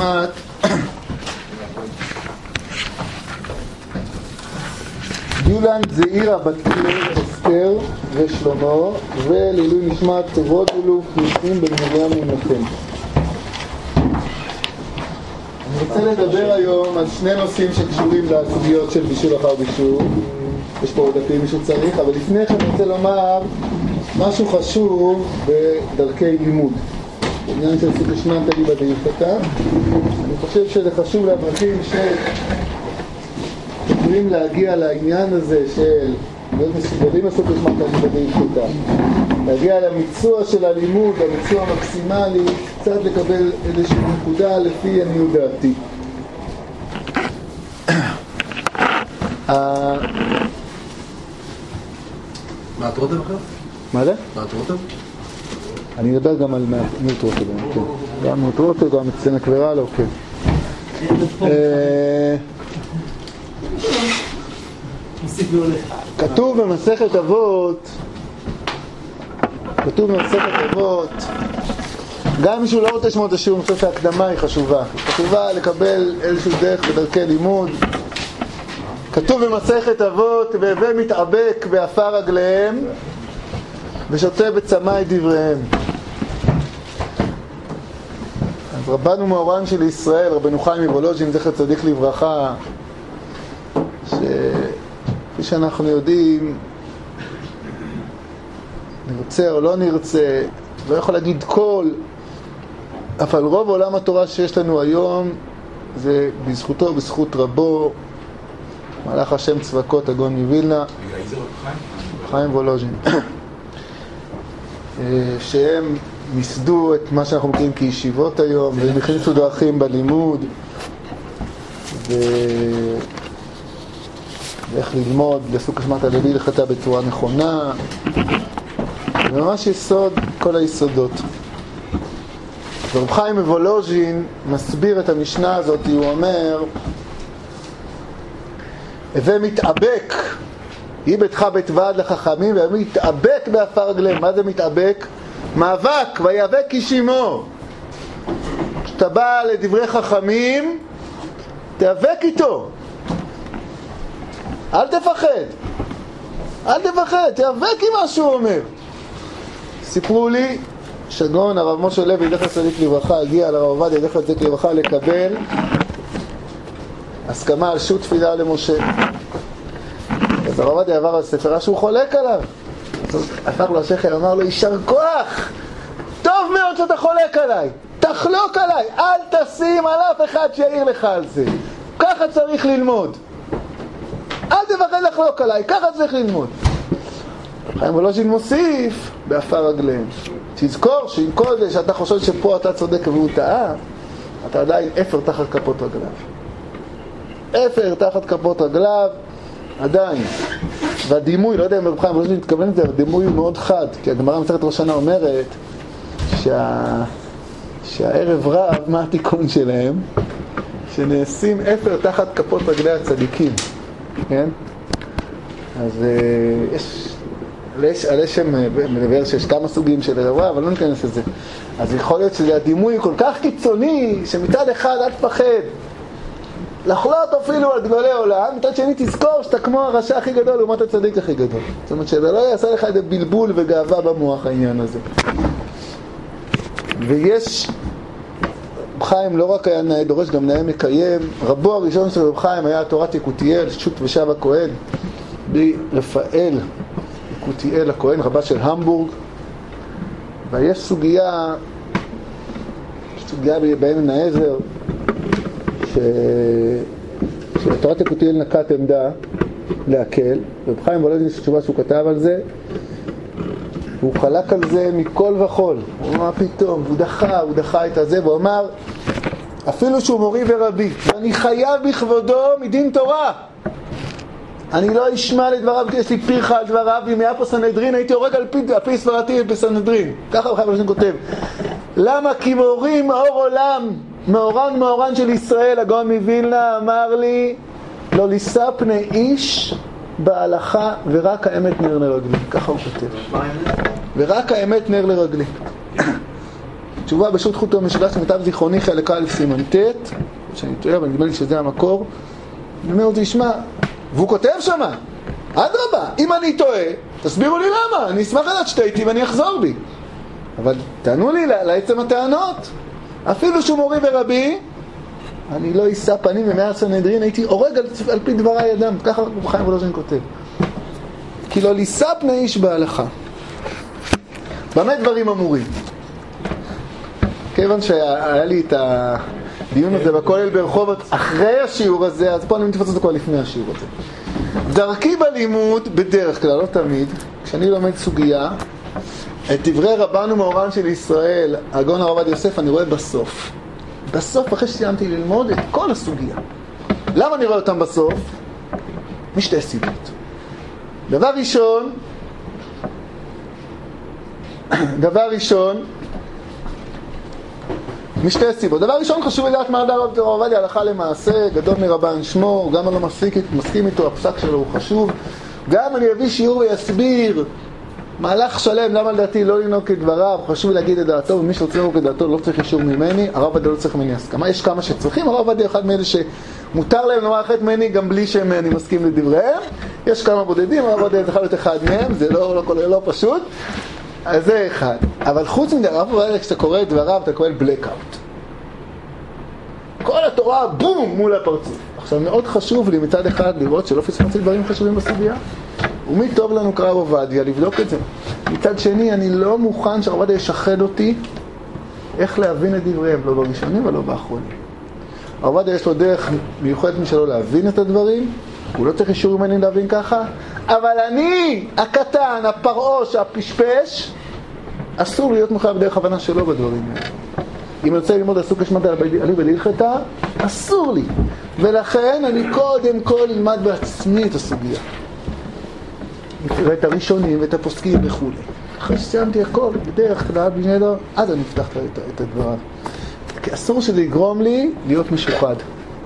נשמת יולנד זעירה בת אסתר ושלמה, ולעילוי נשמת טובות אלוף ניסים בן מרים ומנחם. אני רוצה לדבר היום על שני נושאים שקשורים לסוגיות של בישול אחר בישול. יש פה עוד דפים מישהו צריך, אבל לפני כן אני רוצה לומר משהו חשוב בדרכי לימוד. בעניין של סוג השמנת לי בדיוקתה, אני חושב שזה חשוב לאברכים שצריכים להגיע לעניין הזה של להיות מסוגלים לעשות השמנת לי בדיוקתה, להגיע למיצוע של הלימוד, למיצוע המקסימלי, קצת לקבל איזושהי נקודה לפי עניות דעתי. מה את רותם אחר? מה זה? מה את רותם? אני אדבר גם על מיlt רותם, כן. גם מיlt רותם, גם אצלנו קברה, לא, כן. כתוב במסכת אבות, גם מישהו לא רוצה לשמוע את השיעור, אני חושב שההקדמה היא חשובה. חשובה לקבל איזשהו דרך בדרכי לימוד. כתוב במסכת אבות, והווה מתאבק באפר רגליהם ושותה בצמא את דבריהם. אז רבנו מאורן של ישראל, רבנו חיים מוולוז'ין, זכר צדיק לברכה, שכפי שאנחנו יודעים, נרצה או לא נרצה, לא יכול להגיד כל, אבל רוב עולם התורה שיש לנו היום זה בזכותו ובזכות רבו, מלאך השם צבקות הגאון מווילנה, חיים וולוז'ין, שהם מסדו את מה שאנחנו מכירים כישיבות היום, והם הכניסו דרכים בלימוד ואיך ללמוד לעסוק השמעת הלוי לחטא בצורה נכונה, וממש יסוד כל היסודות. רב חיים מוולוז'ין מסביר את המשנה הזאת, הוא אומר הווה מתאבק, יהי ביתך בית ועד לחכמים, והווה מתאבק באפר רגליהם. מה זה מתאבק? מאבק, ויאבק איש עמו. כשאתה בא לדברי חכמים, תיאבק איתו, אל תפחד, תיאבק עם מה שהוא אומר. סיפרו לי שגאון הרב משה לוי זכר צדיק לברכה הגיע לרב עובדיה זכר צדיק לברכה לקבל הסכמה על שו"ת תפילה למשה. אז הרב עובדיה עבר על ספרה שהוא חולק עליו, הפך לו השכם, אמר לו יישר כוח, טוב מאוד שאתה חולק עליי, תחלוק עליי, אל תשים על אף אחד שיעיר לך על זה, ככה צריך ללמוד, אל תפחד לחלוק עליי, ככה צריך ללמוד. חיים וולוז'ין מוסיף באפר רגליהם, תזכור שעם כל זה שאתה חושב שפה אתה צודק והוא טעה, אתה עדיין אפר תחת כפות רגליו, אפר תחת כפות רגליו עדיין. והדימוי, לא יודע אם רב חיים וולוז'ין מתכוון לזה, אבל הדימוי הוא מאוד חד, כי הגמרא מסכת ראש השנה אומרת שהערב רב, מה התיקון שלהם? שנעשים אפר תחת כפות רגלי הצדיקים, כן? אז יש על השם מדבר שיש כמה סוגים של ערב רב, אבל לא ניכנס לזה. אז יכול להיות שזה הדימוי כל כך קיצוני, שמצד אחד אל תפחד לחלוט אפילו על גדולי עולם, מצד שני תזכור שאתה כמו הרשע הכי גדול לעומת הצדיק הכי גדול. זאת אומרת שזה לא יעשה לך איזה בלבול וגאווה במוח העניין הזה. ויש, רב חיים לא רק היה נאה דורש, גם נאה מקיים. רבו הראשון של רב חיים היה תורת יקותיאל, שו"ת ושב הכהן, ברפאל יקותיאל הכהן, רבה של המבורג. ויש סוגיה בעמק העזר, שתורת יקותיאל נקט עמדה להקל, רב חיים וולוז'ין יש תשובה שהוא כתב על זה, והוא חלק על זה מכל וכל. הוא אמר פתאום, הוא דחה את הזה, והוא אמר אפילו שהוא מורי ורבי, ואני חייב בכבודו מדין תורה, אני לא אשמע לדבריו, כי יש לי פירחה על דבריו, אם היה פה סנהדרין הייתי הורג על פי סברתי בסנהדרין. ככה רב חיים וולוז'ין כותב. למה? כי מורים מאור עולם, מאורן של ישראל, הגאון מווילנה אמר לי לא לישא פני איש בהלכה, ורק האמת נר לרגלי. ככה הוא כותב, ורק האמת נר לרגלי. תשובה בשו"ת חוטו משולש למיטב זיכרוני חלק א' סימן ט', שאני טועה, אבל נדמה לי שזה המקור. אני אומר לו, תשמע, והוא כותב שמה, אדרבה, אם אני טועה, תסבירו לי למה, אני אשמח לדעת שטעיתי ואני אחזור בי. אבל תענו לי לעצם הטענות. אפילו שהוא מורי ורבי, אני לא אשא פנים במאה הסנהדרין, הייתי הורג על פי דברי אדם. ככה רב חיים וולוז'ין כותב. כי לא לישא פני איש בהלכה. במה דברים אמורים? כיוון שהיה לי את הדיון הזה בכולל ברחובות אחרי השיעור הזה, אז פה אני מתפוץ אותו כבר לפני השיעור הזה. דרכי בלימוד, בדרך כלל, לא תמיד, כשאני לומד סוגיה, את דברי רבנו מאורן של ישראל, הגאון הרב עובדיה יוסף, אני רואה בסוף. בסוף, אחרי שסיימתי ללמוד את כל הסוגיה. למה אני רואה אותם בסוף? משתי סיבות. דבר ראשון, משתי סיבות. דבר ראשון, חשוב לדעת מה הרב עובדיה הלכה למעשה, גדול מרבן שמו, גם אני לא מסכים איתו, הפסק שלו הוא חשוב. גם אני אביא שיעור ויסביר מהלך שלם, למה לדעתי לא לנהוג כדבריו, חשוב להגיד את דעתו, ומי שרוצה לנהוג כדעתו לא צריך אישור ממני, הרב עובדיה לא צריך ממני הסכמה, יש כמה שצריכים, הרב עובדיה אחד מאלה שמותר להם לומר אחת ממני גם בלי שאני מסכים לדבריהם, יש כמה בודדים, הרב עובדיה צריך להיות אחד מהם, זה לא פשוט, אז זה אחד. אבל חוץ מזה, הרב עובדיה כשאתה קורא את דבריו, אתה קורא בלקאוט. כל התורה בום מול הפרצוף. עכשיו מאוד חשוב לי מצד אחד לראות שלא פספסתי דברים חשובים בסוגיה, ומי טוב לנו כרב עובדיה לבדוק את זה. מצד שני, אני לא מוכן שהרב עובדיה ישחד אותי איך להבין את דבריהם, לא בראשונים ולא באחרונים. הרב עובדיה יש לו דרך מיוחדת משלו להבין את הדברים, הוא לא צריך אישור ממני להבין ככה, אבל אני, הקטן, הפרעוש, הפשפש, אסור להיות מחויב דרך הבנה שלו בדברים האלה. אם אני רוצה ללמוד עסוק לשמת עלי ולהלכתה, אסור לי. ולכן אני קודם כל אלמד בעצמי את הסוגיה. ואת הראשונים ואת הפוסקים וכו'. אחרי שסיימתי הכל, בדרך כלל בנדר, אז אני אפתח את הדבריו. כי אסור שזה יגרום לי להיות משוחד.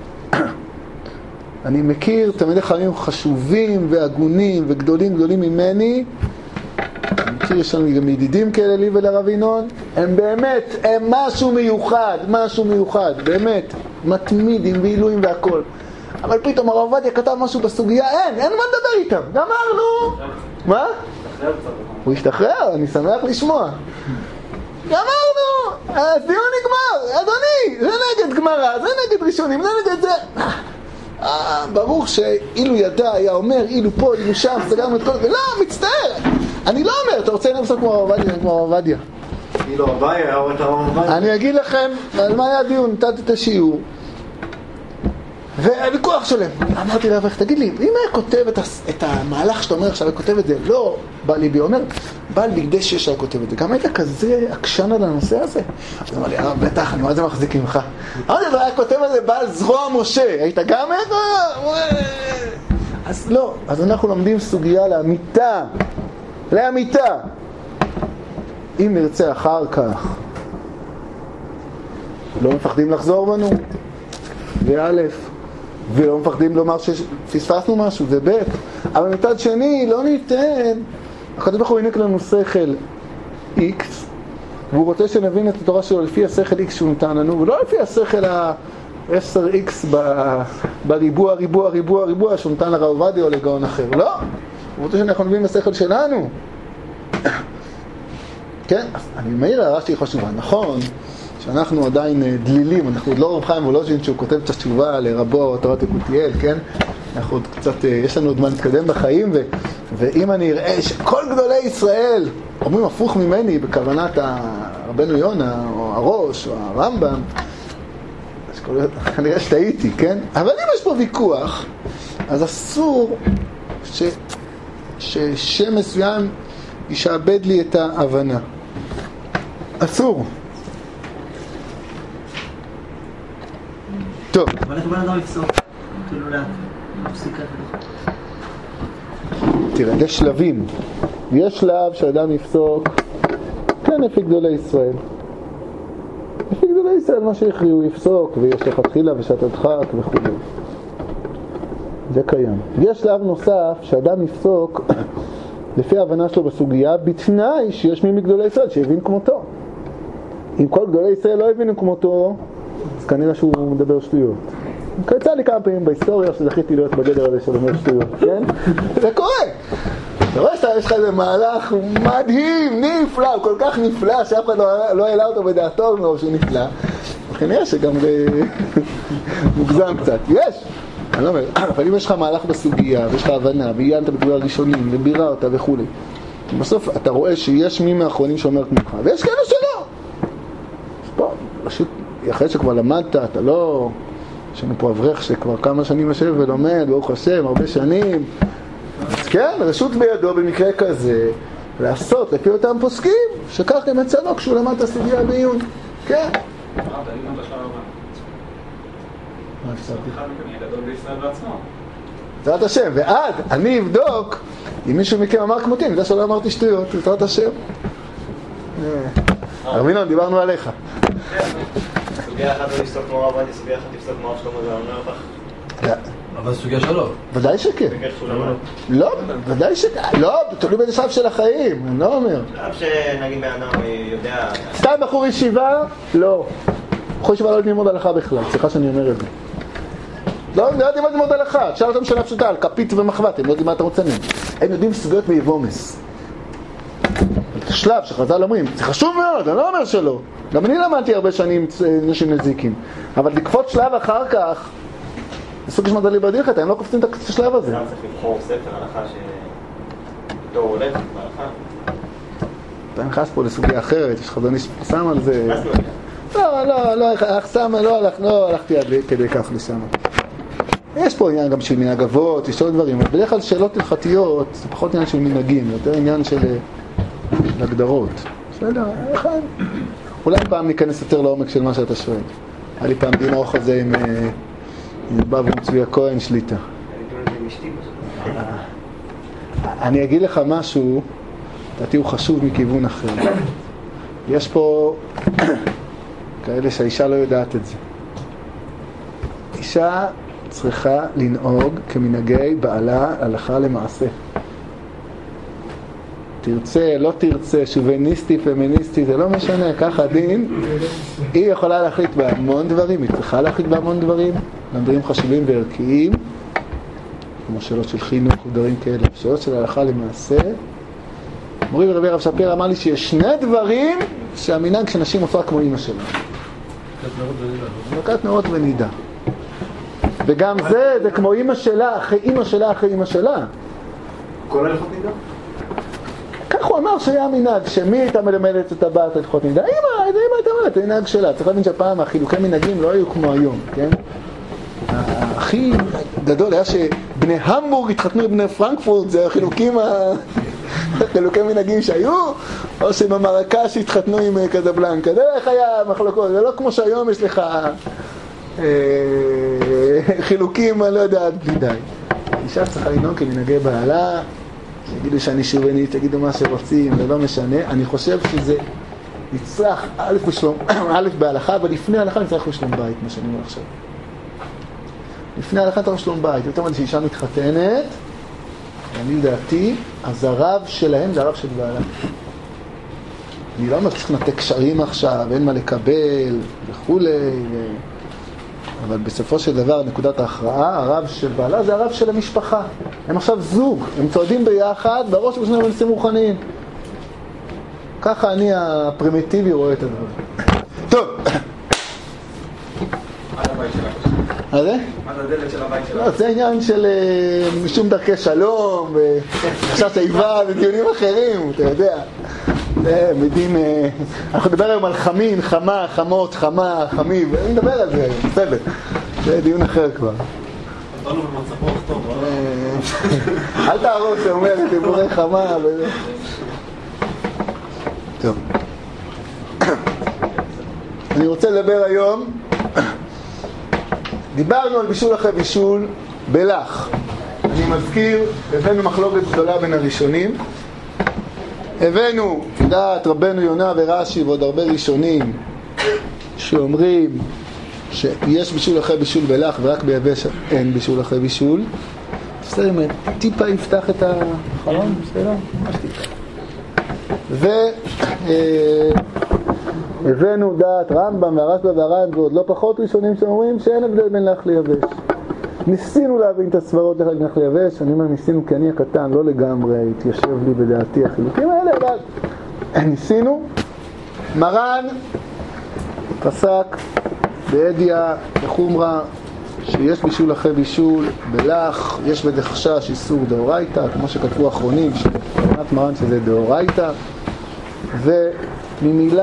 אני מכיר תלמידי חכמים חשובים והגונים וגדולים ממני, אני מכיר, יש לנו גם ידידים כאלה לי ולרב ינון, הם באמת, הם משהו מיוחד, באמת, מתמידים ועילויים והכל. אבל פתאום הרב עובדיה כתב משהו בסוגיה, אין מה לדבר איתם, גמרנו. מה? הוא השתחרר, אני שמח לשמוע. גמרנו, הדיון נגמר, אדוני, זה נגד גמרא, זה נגד ראשונים, זה נגד זה. ברור שאילו ידע היה אומר, אילו פה, אילו שם, סגרנו את כל זה, לא, מצטער. אני לא אומר, אתה רוצה לנסות כמו הרב עובדיה. אילו עובדיה, אני אגיד לכם, על מה היה הדיון, נתתי את השיעור. והוויכוח שלהם, אמרתי לה, תגיד לי, אם היה כותב את המהלך שאתה אומר עכשיו, כותב את זה, לא בא לי בי, אומר, בא לי בגדי שש היה כותב את זה, גם היית כזה עקשן על הנושא הזה? אז אמר לי, בטח, אני מה זה מחזיק ממך? אמרתי, אתה היה כותב את זה, בא זרוע משה, היית גם איך? אז לא, אז אנחנו לומדים סוגיה לאמיתה. אם נרצה אחר כך, לא מפחדים לחזור בנו, זה א', ולא מפחדים לומר שפספסנו משהו, זה ב', אבל מצד שני לא ניתן, הקדוש ברוך הוא העניק לנו שכל X, והוא רוצה שנבין את התורה שלו לפי השכל X שהוא נתן לנו, ולא לפי השכל ה-10X בריבוע שהוא נתן לרב עובדיה או לגאון אחר, לא, הוא רוצה שאנחנו נבין השכל שלנו. כן, אז אני מעיר הערה שהיא חשובה, נכון שאנחנו עדיין דלילים, אנחנו עוד לא רב חיים וולוז'ין שהוא כותב את התשובה לרבו תורת יקותיאל, כן? אנחנו עוד קצת, יש לנו עוד מה להתקדם בחיים, ואם אני אראה שכל גדולי ישראל אומרים הפוך ממני בכוונת רבנו יונה, או הראש, או הרמב"ם, אז כנראה שטעיתי, כן? אבל אם יש פה ויכוח, אז אסור ששם מסוים ישעבד לי את ההבנה. אסור. טוב. אבל איך בן אדם יפסוק? כאילו להפסיק את זה. תראה, יש שלבים. יש שלב שאדם יפסוק, כן, לפי גדולי ישראל. לפי גדולי ישראל, מה שהכריעו הוא יפסוק, ויש לך תחילה ושעת הדחק וכו'. זה קיים. יש שלב נוסף שאדם יפסוק לפי ההבנה שלו בסוגיה, בתנאי שיש מי מגדולי ישראל שהבין כמותו. אם כל גדולי ישראל לא הבינו כמותו, אז כנראה שהוא מדבר שטויות. קצה לי כמה פעמים בהיסטוריה שזכיתי להיות בגדר הזה של אומר שטויות, כן? זה קורה. אתה רואה שיש לך איזה מהלך מדהים, נפלא, הוא כל כך נפלא שאף אחד לא העלה אותו בדעתו מרוב שהוא נפלא. כנראה שגם מוגזם קצת. יש! אני לא אומר, אבל אם יש לך מהלך בסוגיה, ויש לך הבנה, ועיינת בדברי הראשונים, ובירה אותה וכו'. בסוף אתה רואה שיש מי מהאחרונים שאומר כמוך, ויש כאלה שלא. אז פה, פשוט, אחרי שכבר למדת, אתה לא... יש לנו פה אברך שכבר כמה שנים יושב ולומד, ברוך השם, הרבה שנים. אז כן, רשות בידו במקרה כזה, לעשות לפי אותם פוסקים, שכך גם יצא לו כשהוא למד את הסוגיה בעיון. כן. מה אפשרתי? בעזרת השם, ועד אני אבדוק אם מישהו מכם אמר כמותי, אני יודע שלא אמרתי שטויות, בעזרת השם. ארמינון, דיברנו עליך. סוגיה אחת לא לפסוק כמו רבני, סוגיה אחת לפסוק כמו שלמה זה אומר אותך? אבל סוגיה שלו. ודאי שכן. לא, ודאי שכן. לא, תלוי באיזה שלב של החיים, אני לא אומר. שלב שנגיד בן אדם יודע... סתם בחור ישיבה? לא. בחור ישיבה לא יודעים ללמוד הלכה בכלל, סליחה שאני אומר את זה. לא יודעים מה ללמוד הלכה, תשאל אותם שאלה פשוטה על כפית ומחבת, הם לא יודעים מה אתה רוצה מהם. הם יודעים סוגיות ביבומס. שלב שחז"ל אומרים, זה חשוב מאוד, אני לא אומר שלא. גם אני למדתי הרבה שנים נשים נזיקים. אבל לקפוץ שלב אחר כך, זה סוג שמדע לי בדיחת, הם לא קופצים את השלב הזה. גם צריך לבחור ספר הלכה שאיתו הוא הולך בהלכה. אתה נכנס פה לסוגיה אחרת, יש חזוני שפרסם על זה. לא הלכתי עד כדי כך לשם. יש פה עניין גם של מנהג אבות, יש עוד דברים, אבל בדרך כלל שאלות הלכתיות, זה פחות עניין של מנהגים, יותר עניין של הגדרות. בסדר, אחד. אולי פעם ניכנס יותר לעומק של מה שאתה שואל. היה לי פעם דין ארוך הזה עם בב ומצביע כהן שליטה. אני אגיד לך משהו, לדעתי הוא חשוב מכיוון אחר. יש פה כאלה שהאישה לא יודעת את זה. אישה צריכה לנהוג כמנהגי בעלה הלכה למעשה. תרצה, לא תרצה, שוביניסטי, פמיניסטי, זה לא משנה, ככה דין. היא יכולה להחליט בהמון דברים, היא צריכה להחליט בהמון דברים, דברים חשובים וערכיים, כמו שאלות של חינוך ודברים כאלה, שאלות של הלכה למעשה. מורי ורבי הרב שפיר אמר לי שיש שני דברים שהמנהג שנשים עושה כמו אמא שלה. מכת נרות ונידה. וגם זה כמו אמא שלה, אחרי אמא שלה, אחרי אמא שלה. כל הלכות נידה? כך הוא אמר שהיה המנהג, שמי הייתה מלמדת את הבת הלכות נידה? אמא הייתה אומרת, זה מנהג שלה. צריך להבין שהפעם החילוקי מנהגים לא היו כמו היום, כן? הכי גדול היה שבני המבורג התחתנו עם בני פרנקפורט, זה החילוקי מנהגים שהיו, או שבמרקש התחתנו עם קזבלנקה. זה איך היה מחלוקות, זה לא כמו שהיום יש לך חילוקים, אני לא יודע, די. אישה צריכה לנהוג כמנהגי בעלה, שיגידו שאני שובנית, תגידו מה שרוצים, זה לא משנה. אני חושב שזה נצטרך א' בהלכה, אבל לפני ההלכה נצטרך לשלום בית, מה שאני אומר עכשיו. לפני ההלכה נצטרך לשלום בית. יותר מדי שאישה מתחתנת, אני לדעתי, אז הרב שלהם זה הרב של בעלה. אני לא אומר שצריך לנתק קשרים עכשיו, אין מה לקבל וכו'. אבל בסופו של דבר, נקודת ההכרעה, הרב של בעלה זה הרב של המשפחה. הם עכשיו זוג, הם צועדים ביחד, בראש ובשני בנושאים רוחניים. ככה אני הפרימיטיבי רואה את הדבר. טוב. עד הבית שלה. מה זה? עד הדלת של הבית שלה. לא, זה עניין של משום דרכי שלום, וחשש איבה ודיונים אחרים, אתה יודע. זה מדין, אנחנו נדבר היום על חמין, חמה, חמות, חמה, חמים, אני מדבר על זה, בסדר. זה דיון אחר כבר. נתנו במצב רוח טוב, אל תהרוס, זה אומר, דיבורי חמה וזה. טוב. אני רוצה לדבר היום, דיברנו על בישול אחרי בישול בלח. אני מזכיר, הבאנו מחלוקת גדולה בין הראשונים. הבאנו, דעת רבנו יונה ורש"י ועוד הרבה ראשונים שאומרים שיש בישול אחרי בישול בלח ורק ביבש אין בישול אחרי בישול. בסדר, טיפה יפתח את החלון, בסדר? ממש טיפה. הבאנו דעת רמב"ם והרשב"א והר"ן ועוד לא פחות ראשונים שאומרים שאין הבדל בין לח ליבש. ניסינו להבין את הסברות איך לח ליבש, אני אומר ניסינו כי אני הקטן לא לגמרי התיישב לי בדעתי החילוקים האלה, אבל ניסינו. מרן פסק בעדיה בחומרה שיש בישול אחרי בישול בלח, יש בזה חשש איסור דאורייתא, כמו שכתבו אחרונים שבנת מרן שזה דאורייתא, וממילא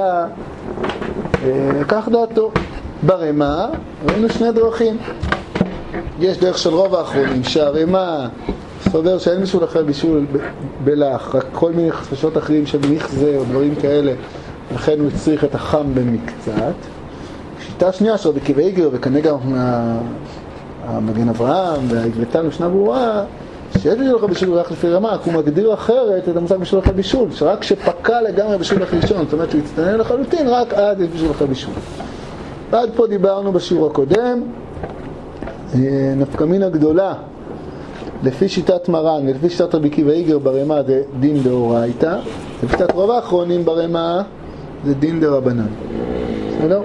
כך דעתו. ברמה ראינו שני דרכים. יש דרך של רוב האחרונים שהרמה סובר שאין בישול אחרי בישול בלח, רק כל מיני חששות אחרים של מכזה או דברים כאלה, לכן הוא צריך את החם במקצת. שיטה שנייה של רבי עקיבא איגר וכנגד המגן אברהם והעברתן משנה ברורה, שיש בישול אחרי בישול בלח לפי רמה, הוא מגדיר אחרת את המושג בישול אחרי בישול, שרק שפקע לגמרי בישול אחרי ראשון, זאת אומרת שהוא יצטנן לחלוטין, רק עד יש בישול אחרי בישול. ועד פה דיברנו בשיעור הקודם, נפקא מינה גדולה לפי שיטת מרן ולפי שיטת רבי עקיבא איגר ברמה זה דין דאורייתא, לפי שיטת רוב האחרונים ברמה זה דין דרבנן. בסדר?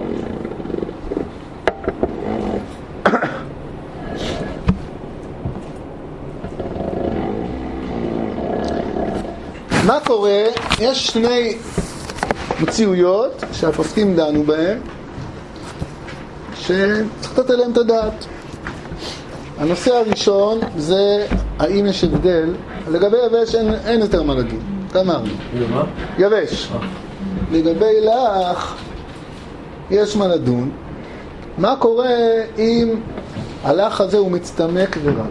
מה קורה? יש שני מציאויות שהפוסקים דנו בהם שצריך לתת עליהם את הדעת. הנושא הראשון זה האם יש הבדל. לגבי יבש אין יותר מה להגיד, אמרנו. יבש. לגבי לח יש מה לדון. מה קורה אם הלח הזה הוא מצטמק ורע?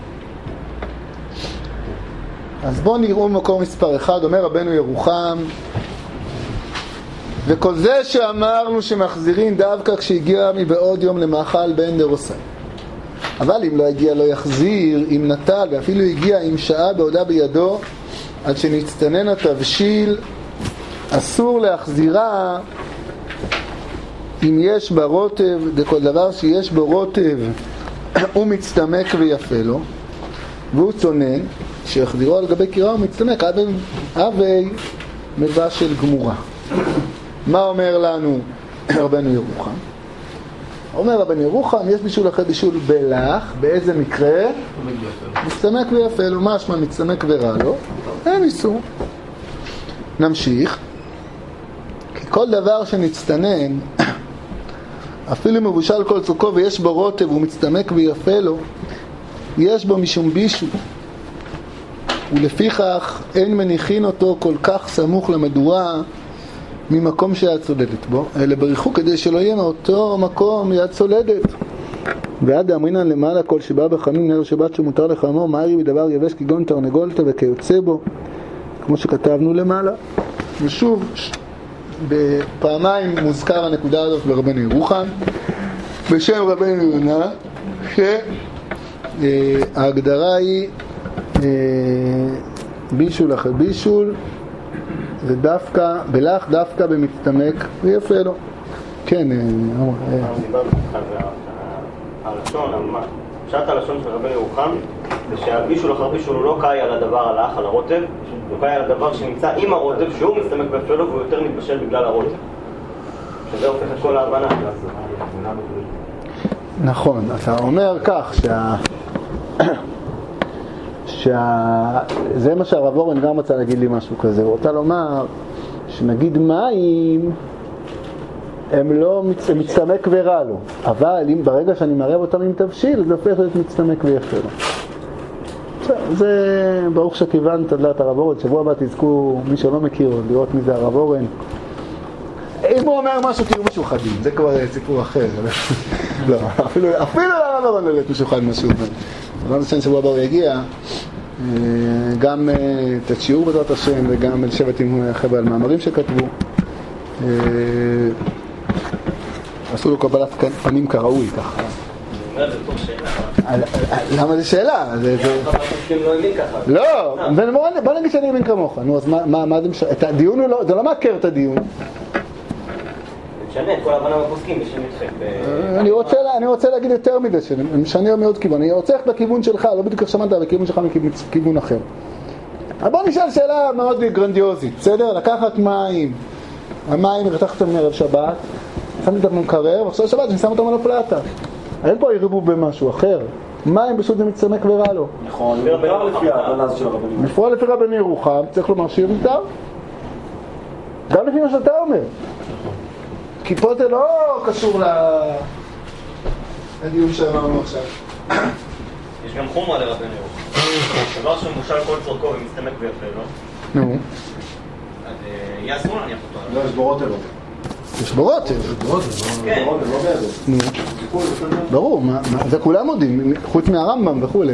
אז בואו נראו מקור מספר 1. אומר רבנו ירוחם, וכל זה שאמרנו שמחזירים דווקא כשהגיע מבעוד יום למאכל בן דרוסי. אבל אם לא הגיע לא יחזיר, אם נטל ואפילו הגיע עם שעה בעודה בידו עד שנצטנן התבשיל, אסור להחזירה אם יש בה רוטב, וכל דבר שיש בו רוטב הוא מצטמק ויפה לו והוא צונן, שיחזירו על גבי קירה הוא מצטמק אבי מבשל גמורה. מה אומר לנו רבנו ירוחם? אומר רבנו ירוחם, יש בישול אחרי בישול בלח, באיזה מקרה? מצטמק ויפה לו, משמע מצטמק ורע לו, אין איסור. נמשיך. כי כל דבר שנצטנן, אפילו מבושל כל צוקו ויש בו רוטב והוא מצטמק ויפה לו, יש בו משום בישול, ולפיכך אין מניחין אותו כל כך סמוך למדורה ממקום שהיה צולדת בו, אלא בריחו כדי שלא יהיה מאותו מקום יד צולדת. ועד אמרינן למעלה כל שבא בחמים נר שבת שמותר לחמו, מהרי בדבר יבש כגון תרנגולת וכיוצא בו, כמו שכתבנו למעלה. ושוב, בפעמיים מוזכר הנקודה הזאת ברבנו ירוחם, בשם רבנו יונה, שההגדרה היא בישול אחרי בישול, זה דווקא, בלח דווקא במצטמק ויפה לו. כן, דיברנו הלשון, פשט הלשון של רבנו ירוחם זה שהבישול אחר בישול הוא לא קאי על הדבר הלח, על הרוטב, הוא קאי על הדבר שנמצא עם הרוטב שהוא מצטמק ויפה לו והוא יותר מתבשל בגלל הרוטב, שזה הופך את כל ההבנה. נכון, אתה אומר כך זה מה שהרב אורן גם רצה להגיד לי משהו כזה. הוא רוצה לומר שנגיד מים הם לא מצטמק ורע לו, אבל אם ברגע שאני מערב אותם עם תבשיל זה הופך להיות מצטמק ויפה לו. זה ברוך שכיוונת לדעת הרב אורן. שבוע הבא תזכו, מי שלא מכיר, לראות מי זה הרב אורן. אם הוא אומר משהו תראו משוחדים, זה כבר סיפור אחר. לא, אפילו הרב אורן לא להיות משוחד משהו. אבל נושא שבוע הבא הוא יגיע גם את השיעור בעזרת השם וגם לשבת עם חבר'ה על מאמרים שכתבו. עשו לו קבלת פנים כראוי ככה. זה טוב שאלה. למה זה שאלה? לא, בוא נגיד שאני אבין כמוך. נו, אז מה זה משנה? את הדיון הוא לא, זה לא מעקר את הדיון. משנה את כל הבנה בפוסקים בשם ידחק. אני רוצה להגיד יותר מזה, משנה מאוד כיוון. אני רוצה ללכת בכיוון שלך, לא בדיוק שמעת בכיוון שלך מכיוון אחר. אבל בוא נשאל שאלה מאוד גרנדיוזית, בסדר? לקחת מים המים רתחתם מערב שבת, שמתי אותם במקרר, ועכשיו שבת אני שם אותם על הפלטה. אין פה ערבוב במשהו אחר. מים פשוט זה מצטמק ורע לו. נכון, מותר לפי ההבנה של הרבנים. לפעול לפי רבני ירוחם, צריך לומר שיר מותר. גם לפי מה שאתה אומר. כי פה זה לא קשור לדיון שאמרנו עכשיו. יש גם חומרה לרבני ירוחם. דבר שמושל כל צורכו ומסתמק ויפה, לא? נו. אז יהיה אסור להניח אותו. לא, יש בו רוטב. יש בו רוטב. כן. רוטב, לא בעדר. נו. ברור, זה כולם יודעים, חוץ מהרמב"ם וכו'.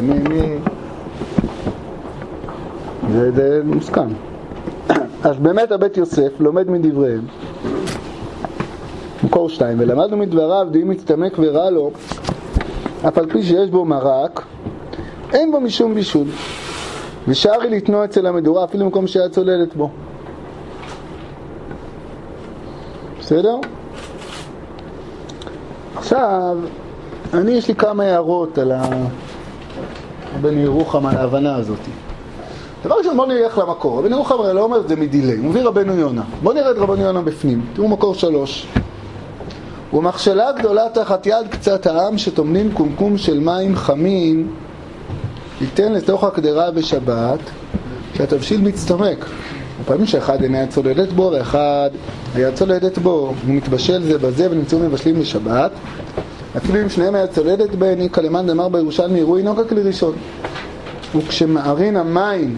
זה מוסכם. אז באמת הבית יוסף לומד מדבריהם. מקור 2, ולמדנו מדבריו דהי מצטמק ורע לו, אף על פי שיש בו מרק, אין בו משום בישול. ושארי לתנוע אצל המדורה, אפילו במקום שהיה צוללת בו. בסדר? עכשיו, יש לי כמה הערות על רבני ירוחם, על ההבנה הזאת. דבר ראשון, בוא נלך למקור. רבני ירוחם הרי לא אומר את זה מדילי, הוא מביא רבנו יונה. בוא נראה את רבנו יונה בפנים. תראו מקור 3. ומכשלה גדולה תחת יד קצת העם שטומנים קומקום של מים חמים, ייתן לתוך הקדרה בשבת, שהתבשיל מצטמק. הפעמים שאחד אינה צולדת בו ואחד היה צולדת בו, הוא מתבשל זה בזה ונמצאו מבשלים לשבת. אפילו אם שניהם היה צולדת בהן, כלמן דמר בירושלמי, יראו אינו ככלי ראשון. וכשמערין המים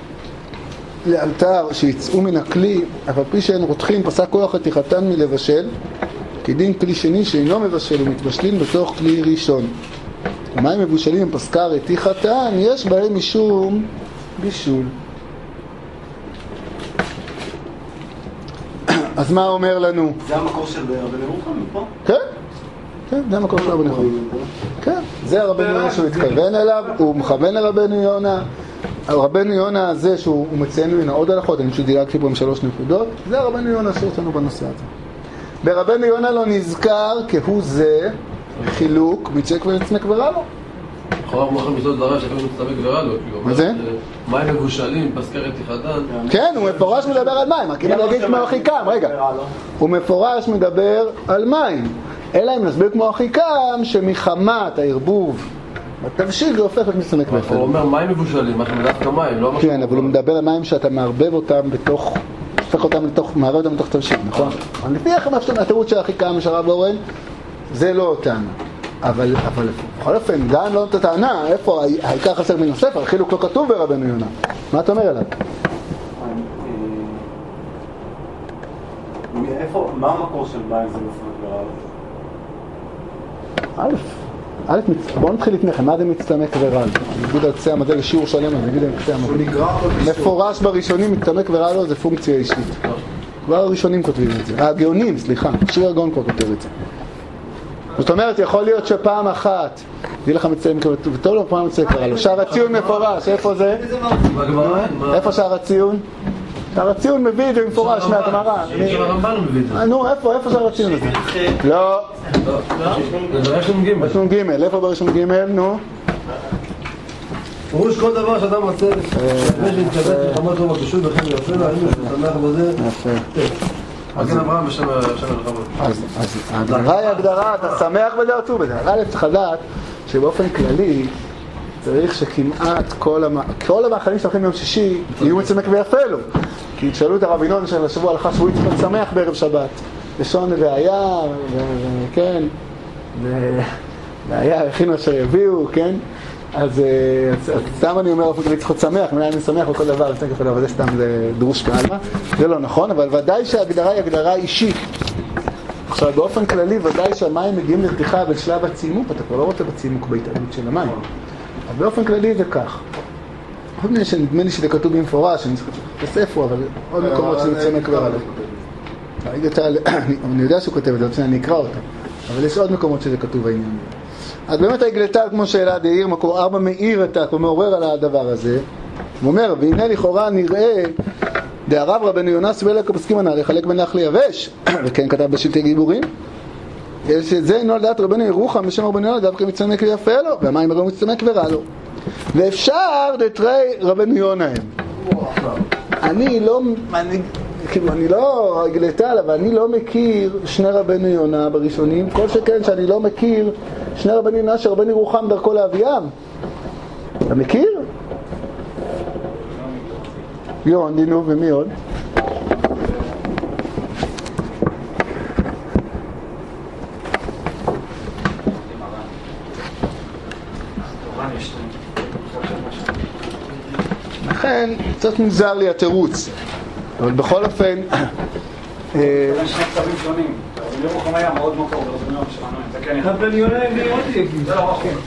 לאלתר שיצאו מן הכלי, אף על פי שהן רותחים, פסק כוח רתיחתן מלבשל, כדין כלי שני שאינו מבשל ומתבשלים בתוך כלי ראשון. המים מבושלים עם פסקה רתיחתן, יש בהם משום בישול. אז מה אומר לנו? זה המקור של רבני ירוחם פה? כן, כן, זה המקור של רבני ירוחם. כן, זה הרבני יונה שהוא התכוון אליו, הוא מכוון לרבני יונה. הרבני יונה הזה שהוא מציין ממנו עוד הלכות, אני פשוט דילגתי פה עם 3 נקודות, זה הרבני יונה שיש לנו בנושא הזה. ברבני יונה לא נזכר כהוא זה חילוק מצטמק ומצטמק ורע לו. אחריו מוכן מצוות דבריו שאפילו מצטמק ורע לו. מה זה? מים מבושלים, פסקה רתיחתן. כן, הוא מפורש מדבר על מים, רק אם אני אגיד כמו החיקם, רגע. הוא מפורש מדבר על מים. אלא אם נסביר כמו החיקם שמחמת הערבוב התבשיל זה הופך למצטמק ורע. הוא אומר מים מבושלים, מה שמדעת כמים, לא משהו. כן, אבל הוא מדבר על מים שאתה מערבב אותם בתוך, הופך אותם לתוך, מערבב אותם בתוך תבשיל, נכון? אבל לפי התירוץ של החיקם של הרב אורן, זה לא אותנו. אבל בכל אופן, גם לא את הטענה, איפה העיקר חסר מן הספר, חילוק לא כתוב ברבנו יונה. מה אתה אומר עליו? מה המקור של מים זה מצטמק ורע לו? בואו נתחיל לפניכם, מה זה מצטמק ורע לו? נגיד על קצה המזל לשיעור שלם, אז נגיד על קצה המזל. מפורש בראשונים, מצטמק ורע לו זה פונקציה אישית. כבר הראשונים כותבים את זה. הגאונים, סליחה, שיר הגאון כבר כותב את זה. זאת אומרת, יכול להיות שפעם אחת יהיה לך מצטמק וטוב לו, פעם מצטמק ורע לו. שער הציון מפורש, איפה זה? איפה שער הציון? שער הציון מביא את זה מפורש מהגמרא. נו, איפה שער הציון הזה? לא. בראשון ג', איפה בראשון ג'? נו. פירוש כל דבר שאדם מצא לפני שנתקבל לחמות לו בקשות וכן יפה לו, היינו שתמך בזה. יפה. מגן אברהם בשם הלחמות. אז ההגדרה היא הגדרה, אתה שמח בזה או עצוב בזה. הרי צריך לדעת שבאופן כללי צריך שכמעט כל המאכלים שהולכים ביום שישי יהיו מצטמק ויפה לו. כי תשאלו את הרב ינון של השבוע הלכה שבועית שמח בערב שבת. לשון והיה, וכן, והיה, הכינו אשר יביאו, כן? אז סתם אני אומר, אופן כלי צריך להיות שמח, אני שמח בכל דבר, אבל זה סתם דרוש בעלמא, זה לא נכון, אבל ודאי שההגדרה היא הגדרה אישית. עכשיו, באופן כללי, ודאי שהמים מגיעים לרתיחה בשלב הצימוק, אתה כבר לא רוצה בצימוק בהתעלות של המים. אבל באופן כללי זה כך. עוד מיני שנדמה לי שזה כתוב במפורש, אני צריך לספר, אבל עוד מקומות שזה מצטמק ורע לו. אני יודע שהוא כותב את זה, אני אקרא אותה, אבל יש עוד מקומות שזה כתוב העניין. אז באמת ההגלתה, כמו שאלעד העיר, מקור 4 מאיר את ומעורר על הדבר הזה. הוא אומר, והנה לכאורה נראה דהרב רבנו יונה סבל כפסקים הנ"ל לחלק בין נח ליבש, וכן כתב בשלטי גיבורים. שזה אינו על דעת רבנו ירוחם בשם רבנו יונה דווקא מצטמק ויפה לו, והמים הרי מצטמק ורע לו. ואפשר דתרי רבנו יונה הם. אני כאילו אני לא הגלתה עליו, אני לא מכיר שני רבנו יונה בראשונים, כל שכן שאני לא מכיר שני רבנו יונה שרבנו ירוחם דרכו לאביהם. אתה מכיר? יון, דינו, ומי עוד? לכן קצת מוזר לי התירוץ, אבל בכל אופן שני כתבים שונים, רבן ירוחם היה מאוד מקור ברבן יונה שלנו, זה כן אחד רבן יונה הם מאוד יגיד. זה לא רחוק.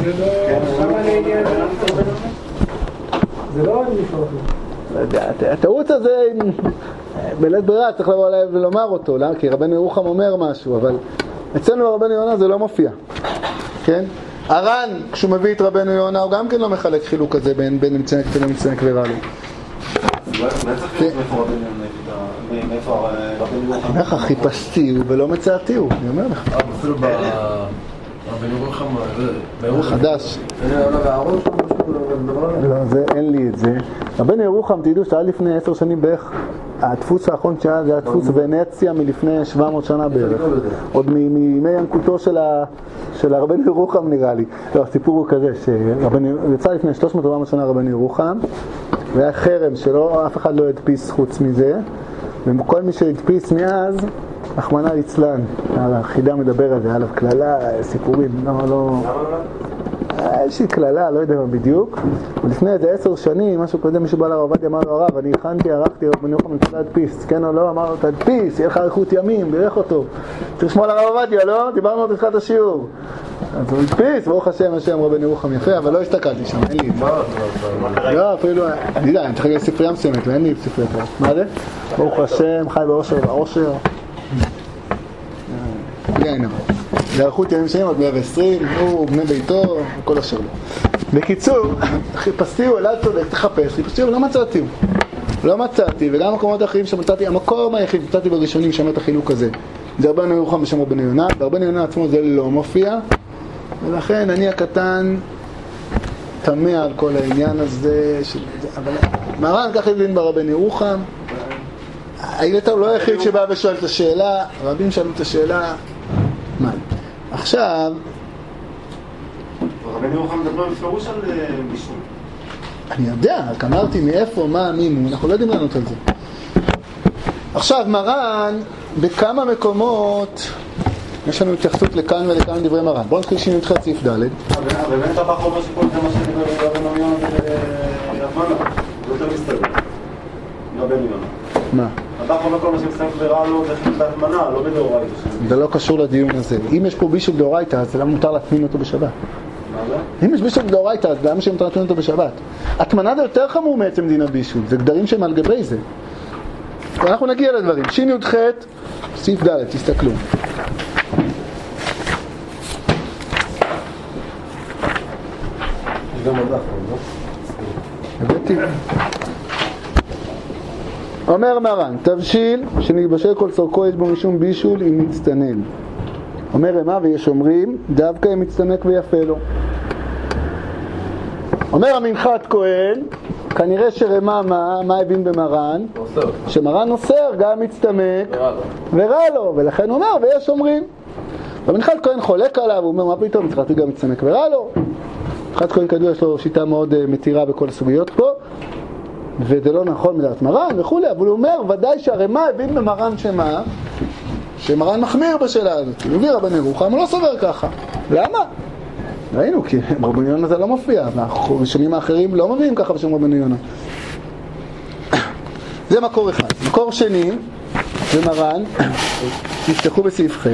זה לא נפרד. לא יודע, התירוץ הזה בלית ברירה צריך לבוא עליו ולומר אותו, למה? כי רבן ירוחם אומר משהו, אבל אצלנו ברבן יונה זה לא מופיע, כן? הר"ן, כשהוא מביא את רבנו יונה, הוא גם כן לא מחלק חילוק כזה בין מצנק למצנק ורלו. אולי צריך להיות מאיפה רבן יונה, מאיפה רבן ירוחם? אני אומר לך, חיפשתי הוא ולא מצאתי הוא, אני אומר לך. אפילו ברבן ירוחם, חדש. אני עולה והראש או משהו, לא, זה, אין לי את זה. רבן ירוחם, תדעו שהיה לפני 10 שנים בערך, הדפוס האחרון שהיה זה הדפוס ונציה מלפני 700 שנה בערך. עוד מימי ינקותו של הרבן ירוחם נראה לי. לא, הסיפור הוא כזה, יצא לפני 300 שנה רבן ירוחם, והיה חרם שלא, אף אחד לא הדפיס חוץ מזה, וכל מי שהדפיס מאז, רחמנא ליצלן, החידה מדבר על זה, עליו כללה, סיפורים, לא... איזושהי כללה, לא יודע מה בדיוק. ולפני איזה 10 שנים, משהו קודם, מישהו בא לרב עובדיה, אמר לו, הרב, אני ערכתי רבן ירוחם מצא להדפיס, כן או לא? אמר לו, תדפיס, יהיה לך אריכות ימים, בירך אותו. צריך לשמוע לרב עובדיה, לא? דיברנו על תחילת השיעור. אז הוא הדפיס, ברוך השם, השם רבן ירוחם יפה, אבל לא הסתכלתי שם, אין לי את זה. לא, אפילו, אני יודע, אני צריך להגיד ספרייה מסוימת, ואין לי ספרייה פה. מה זה? ברוך השם, חי באושר ובאושר. לאריכות ימים שנים עד 120, הוא בני ביתו, כל אשר לו. בקיצור, חיפשתי הוא, אלעד צודק, תחפש, חיפשתי הוא, לא מצאתי, וגם מקומות אחרים שמצאתי, המקום היחיד מצאתי בראשונים שאומר את החילוק הזה, זה רבן ירוחם בשם רבן יונה, ורבן יונה עצמו זה לא מופיע, ולכן אני הקטן תמה על כל העניין הזה, אבל מרן כך הבין ברבן ירוחם, הילד הוא לא היחיד שבא ושואל את השאלה, רבים שאלו את השאלה, מה? עכשיו רבן ירוחם מדבר בפירוש על בישול. אני יודע, רק אמרתי מאיפה, מה, מי, אנחנו לא יודעים לענות על זה. עכשיו מרן בכמה מקומות יש לנו התייחסות לכאן ולכאן דברי מרן. בואו נתחיל שינוי תחילת סעיף ד'. באמת הבח אומר שכל זה מה שדיבר רבן יונה והזמנה, זה יותר מסתבר רבן יונה. מה? הבח אומר כל מה שמסתבר ברע לו זה חילוק בהזמנה, לא בדאורייתא. זה לא קשור לדיון הזה. אם יש פה בישול דאורייתא, אז למה מותר להטמין אותו בשבת? מה זה? אם יש בישול דאורייתא, אז למה שמותר להטמין אותו בשבת? הטמנה זה יותר חמור מעצם דין הבישול, זה גדרים שהם על גבי זה. אנחנו נגיע לדברים. שין י"ח, סעיף ד', תסתכלו. יש גם מדף, לא? הבאתי. אומר מרן, תבשיל שנתבשל כל צורכו יש בו משום בישול אם מצטנן. אומר רמה ויש אומרים, דווקא אם מצטמק ויפה לו. אומר המנחת כהן, כנראה שרמה מה הבין במרן? שמרן אוסר גם מצטמק ורע לו, ולכן הוא אומר ויש אומרים. המנחת כהן חולק עליו, הוא אומר מה פתאום, מצטמק גם מצטמק ורע לו. המנחת כהן כדוע יש לו שיטה מאוד מתירה בכל הסוגיות פה, וזה לא נכון מדעת מרן וכולי, אבל הוא אומר ודאי שהרמה הבין במרן שמרן מחמיר בשאלה הזאת. הוא מביא רבן ירוחם, הוא לא סובר ככה. למה? ראינו, כי רבן יונה זה לא מופיע, והראשונים האחרים לא מביאים ככה בשם רבן יונה. זה מקור אחד. מקור שני, זה מרן, תפתחו בסעיף ח'.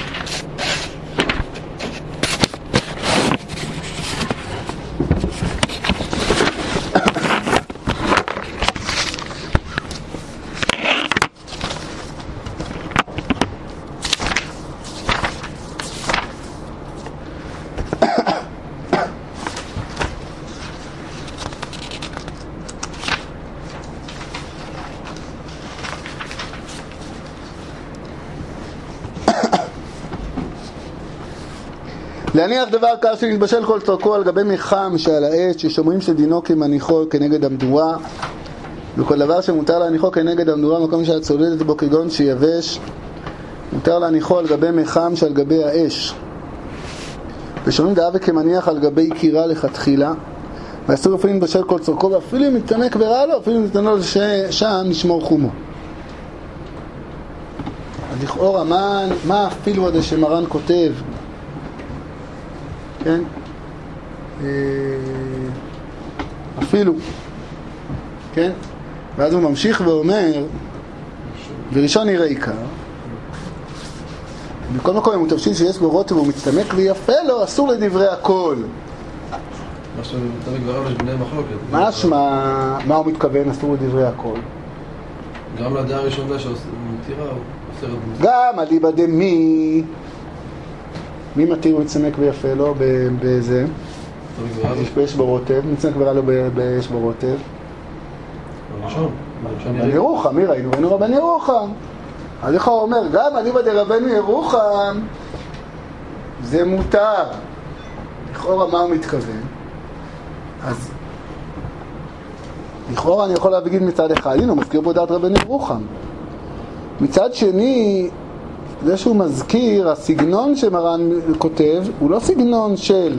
להניח דבר קר שנתבשל כל צורכו על גבי מיחם שעל האש, ששומרים שדינו כמניחו כנגד המדורה, וכל דבר שמותר להניחו כנגד המדורה במקום שאת צוללת בו כגון שיבש, מותר להניחו על גבי מחם שעל גבי האש. ושומעים דעה וכמניח על גבי קירה לכתחילה, ואסור אפילו לבשל כל צורכו, ואפילו אם מתעמק ורע לו, אפילו אם נתנו לו שם נשמור חומו. אז לכאורה, מה אפילו הזה שמרן כותב? כן? אפילו. כן? ואז הוא ממשיך ואומר, וראשון יראה עיקר, בכל מקום אם הוא תבשיל שיש בו רוטב והוא מצטמק ויפה לו, אסור לדברי הכל. מה שמתעמק ורב יש ביניהם מחלוקת. מה הוא מתכוון אסור לדברי הכל? גם לדעה הראשונה שמתירה, הוא עושה רדמות. גם אליבא דמי, מי מתיר ומצטמק ויפה לו בזה? יש בו רוטב, מצטמק ורע לו יש בו רוטב. הראשון. רבן ירוחם, מי ראינו רבן ירוחם. אז איך הוא אומר, גם אליבא דרבנו ירוחם זה מותר. לכאורה מה הוא מתכוון? אז לכאורה אני יכול להגיד מצד אחד, הנה הוא מזכיר פה דעת רבנו ירוחם. מצד שני, זה שהוא מזכיר, הסגנון שמרן כותב הוא לא סגנון של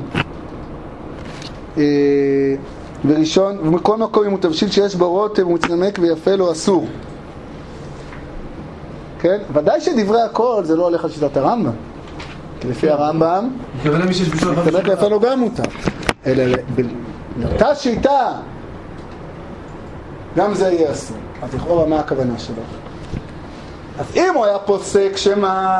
וראשון, ומכל מקום אם הוא תבשיל שיש בו רוטב הוא מצטמק ויפה לו אסור. כן? ודאי שדברי הכל זה לא הולך על שיטת הרמב"ם, כי לפי הרמב"ם מצטמק ויפה לו גם מותר, אלא לאותה שיטה גם זה יהיה אסור. אז לכאורה מה הכוונה שלו? אז אם הוא היה פוסק שמה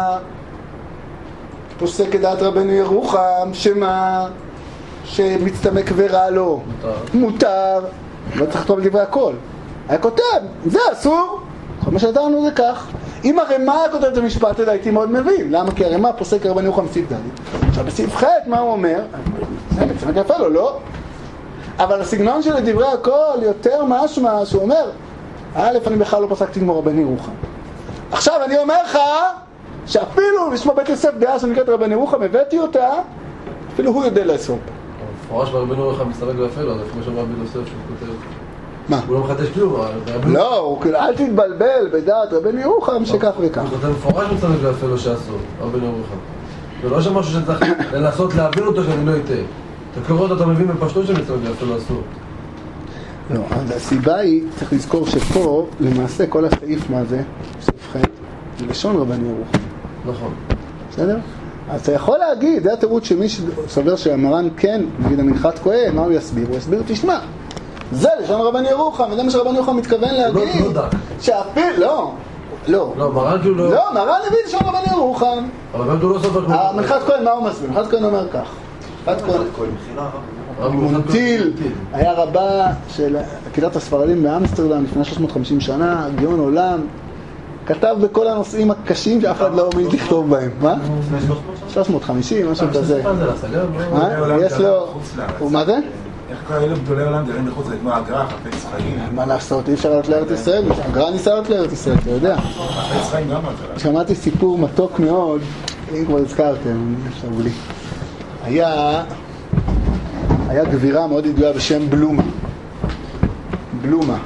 פוסק כדעת רבנו ירוחם שמה שמצטמק ורע לו מותר, לא צריך לכתוב לדברי הכל, היה כותב זה אסור, כל מה שדענו זה כך. אם הרמ"א היה כותב את המשפט הזה הייתי מאוד מבין, למה? כי הרמ"א פוסק רבנו ירוחם בסעיף ד'. עכשיו בסעיף ח' מה הוא אומר? זה מצטמק יפה לו, לא? אבל הסגנון של דברי הכל יותר משמע שהוא אומר א' אני בכלל לא פסקתי כמו רבנו ירוחם. עכשיו אני אומר לך שאפילו לשמוע בית יוסף דעה שנקראת רבנו ירוחם הבאתי אותה, אפילו הוא יודע לעשות. מפורש ברבנו ירוחם מסתמק ויפה לו, זה כמו שאומר בית יוסף שהוא כותב. מה? הוא לא מחדש כלום. לא, הוא כאילו אל תתבלבל בדעת רבנו ירוחם שכך וכך. הוא כותב מפורש מסתמק ויפה לו שאסור, רבנו ירוחם. זה לא שמשהו שצריך לנסות להבין אותו שאני לא אטעה. אתה קורא אותו, אתה מבין בפשטות שמצטמק ויפה לו אסור. לא, אז הסיבה היא, צריך לזכור שפה, למעשה כל הסעיף מה זה, סעיף ח', זה לשון רבנו ירוחם. נכון. בסדר? אז אתה יכול להגיד, זה התירוץ שמי שסובר שהמרן כן, נגיד המנחת כהן, מה הוא יסביר? הוא יסביר, תשמע, זה לשון רבנו ירוחם, וזה מה שרבנו ירוחם מתכוון להגיד. לא דק. שאפיל, לא. לא, מרן כאילו לא... לא, מרן הביא לשון רבנו ירוחם. אבל באמת הוא לא סובר כמו... המנחת כהן, מה הוא מסביר? המנחת כהן אומר כך. המנחת כהן. מונטיל היה רבה של קהילת הספרדים באמסטרדם לפני 350 שנה, גאון עולם, כתב בכל הנושאים הקשים שאף אחד לא עומד לכתוב בהם. מה? 350, משהו כזה. יש לו... מה זה? איך כאלה גדולי עולם גרים מחוץ כמו הגר"א, חפץ חיים? מה לעשות? אי אפשר לעלות לארץ ישראל, הגר"א ניסה לעלות לארץ ישראל, אתה יודע. חפץ חיים גם על זה. שמעתי סיפור מתוק מאוד, אם כבר הזכרתם, עכשיו בלי. היה גבירה מאוד ידועה בשם בלומה. בלומה.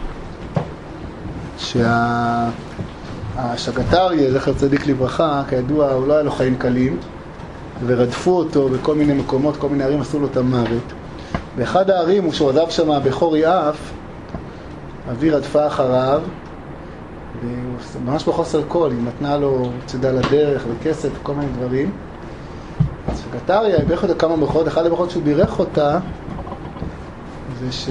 שהשגתריה, זכר צדיק לברכה, כידוע, הוא לא היה לו חיים קלים, ורדפו אותו בכל מיני מקומות, כל מיני ערים עשו לו את המוות. באחד הערים, הוא שעוזב שם בחורי אף, אבי רדפה אחריו, ממש בחוסר קול, היא נתנה לו צידה לדרך וכסף וכל מיני דברים. אז שגתריה, היא בירך אותה כמה ברכות, אחד הברכות שהוא בירך אותה, זה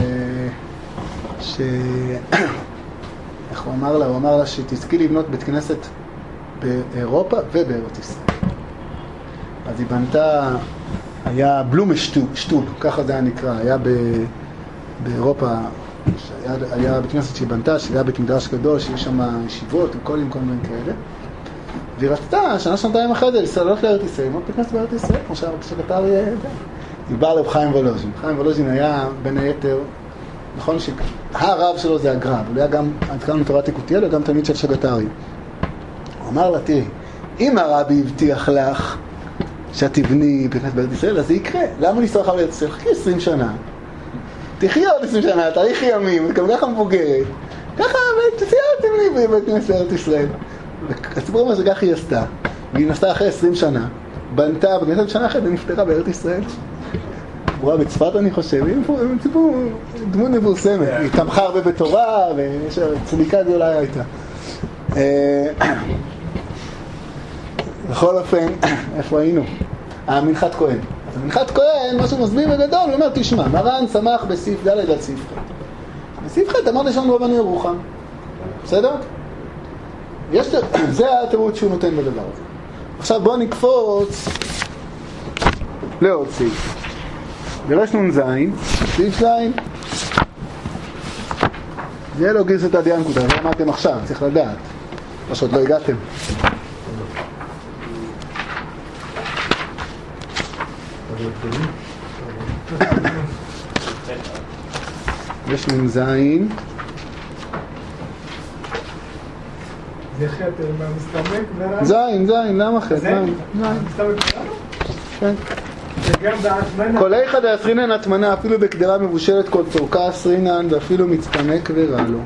איך הוא אמר לה? הוא אמר לה שתזכי לבנות בית כנסת באירופה ובארץ ישראל. אז היא בנתה, היה בלומשטול, ככה זה היה נקרא, היה באירופה, היה בית כנסת שהיא בנתה, שהיה בית מדרש גדול, שיש שם ישיבות וכל מיני כאלה. והיא רצתה, שנתיים אחרי זה, ישראל הולך לארץ ישראל, בית כנסת בארץ ישראל, כמו שגתריה, היא באה לרב חיים וולוז'ין. חיים וולוז'ין היה בין היתר, נכון שהרב שלו זה הגר"א, הוא היה גם התקלנו תורת יקותיאל, הוא גם תלמיד של שגתריה. הוא אמר לה, תראי, אם הרבי הבטיח לך שאת תבני בית כנסת בארץ ישראל, אז זה יקרה. למה לנסוע לך לארץ ישראל? חכי 20 שנה. תחי עוד 20 שנה, תאריכי ימים, גם ככה מבוגרת. ככה, ציינתם לי בבית כנסת ארץ ישראל. הסיפור אומר שכך היא עשתה, והיא נסעה אחרי 20 שנה, בנתה בכנסת שנה אחרת ונפטרה בארץ ישראל. רואה בצפת אני חושב, הם ציפו דמות מבורסמת, היא תמכה הרבה בתורה, וצדיקה גדולה הייתה. בכל אופן, איפה היינו? המנחת כהן. אז המנחת כהן, מה שהוא מסביר בגדול, הוא אומר, תשמע, מרן שמח בסעיף ד' עד סעיף ח'. בסעיף ח' אמר לשון רבני ירוחם. בסדר? זה התירוץ שהוא נותן בדבר הזה. עכשיו בואו נקפוץ לעוד סעיף. דרש נ"ז, סעיף ז'. זה לא גרסת הדיינקותא, זה אמרתם עכשיו, צריך לדעת. מה שעוד לא הגעתם. יש נ"ז. זה חטא, מה מסתמק ורע? זין, למה חטא? זין? מסתמק ורע? כן. וגם באטמנה? כל איכא דאסרינן הטמנה, אפילו בקדרה מבושלת כל צורכה אסרינן, ואפילו מצטמק ורע לו.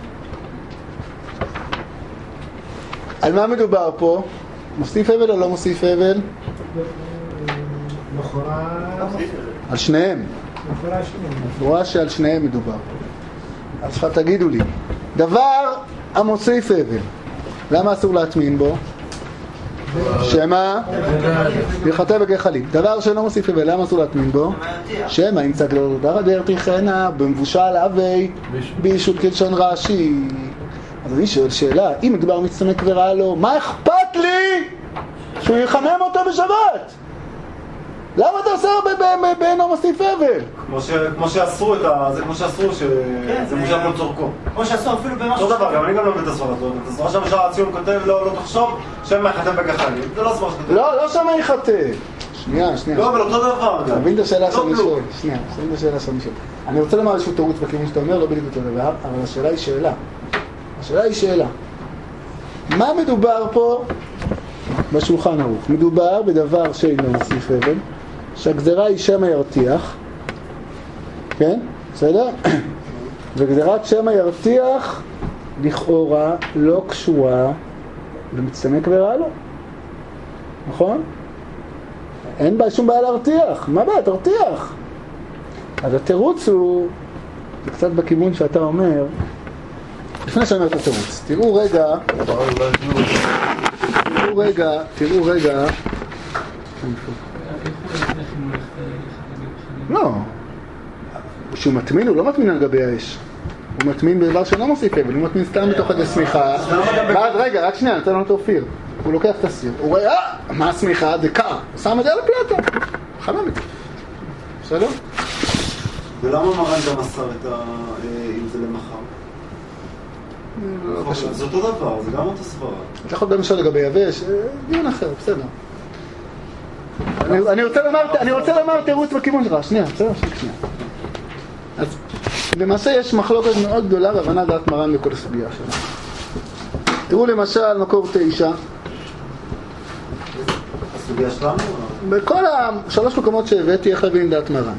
על מה מדובר פה? מוסיף אבל או לא מוסיף אבל? לכאורה... על שניהם. לכאורה שעל שניהם מדובר. אז עכשיו תגידו לי, דבר המוסיף אבל, למה אסור להטמין בו? שמה? יחטא וכחלים. דבר שלא מוסיף אבל, למה אסור להטמין בו? שמה, אם צד לא דרא דרתיכנה, במבושל אבי, בישול כלשון רש"י. אז אני שואל שאלה, אם מדובר מצטמק ורע לו, מה אכפת לי שהוא יחמם אותו בשבת? למה אתה עושה באינו מוסיף אבל? כמו שאסרו זה כמו שאסרו שזה מושל כל צורכו. כמו שאסרו אפילו במשהו... אותו דבר, גם אני גם לא מבין את הסברה, עכשיו שער הציון כותב לא תחשוב שמה יחטא בכחלים, זה לא הסברה שכותב. לא שמה יחטא. שנייה. לא, אבל אותו דבר גם. תבין את השאלה שאני שואל. שנייה, תבין את השאלה שאני שואל. אני רוצה לומר איזשהו תירוץ בכיוון שאתה אומר, לא בדיוק אותו דבר, אבל השאלה היא שאלה. השאלה היא שאלה. מה מדובר פה בשולחן ערוך? מדובר בדבר שאינו מוסיף אבל, שהגזרה היא שמא ירתיח, כן? בסדר? וגזרת שמא ירתיח לכאורה לא קשורה למצטמק ורע לו. נכון? אין בה שום בעיה להרתיח. מה בעיה? תרתיח. אז התירוץ הוא, זה קצת בכיוון שאתה אומר, לפני שאני אומר את התירוץ, תראו רגע, לא, כשהוא מטמין הוא לא מטמין על גבי האש, הוא מטמין בדבר שלא מוסיף אבל, הוא מטמין סתם בתוך הסמיכה, ואז רגע, רק שנייה, נתן לנו את אופיר, הוא לוקח את הסיר, הוא רואה, מה הסמיכה? זה קר, הוא שם את זה על הפלטה, חמם את זה, בסדר? ולמה מרן גם אסר אם זה למחר? זה אותו דבר, זה גם אותו סברה. אתה יכול גם לשאול לגבי יבש, דיון אחר, בסדר. אני רוצה לומר תירוץ בכיוון שלך, שנייה. אז למעשה יש מחלוקת מאוד גדולה בהבנת דעת מרן בכל הסוגיה שלה. תראו למשל מקור 9. הסוגיה שלנו? בכל השלוש מקומות שהבאתי איך להבין דעת מרן.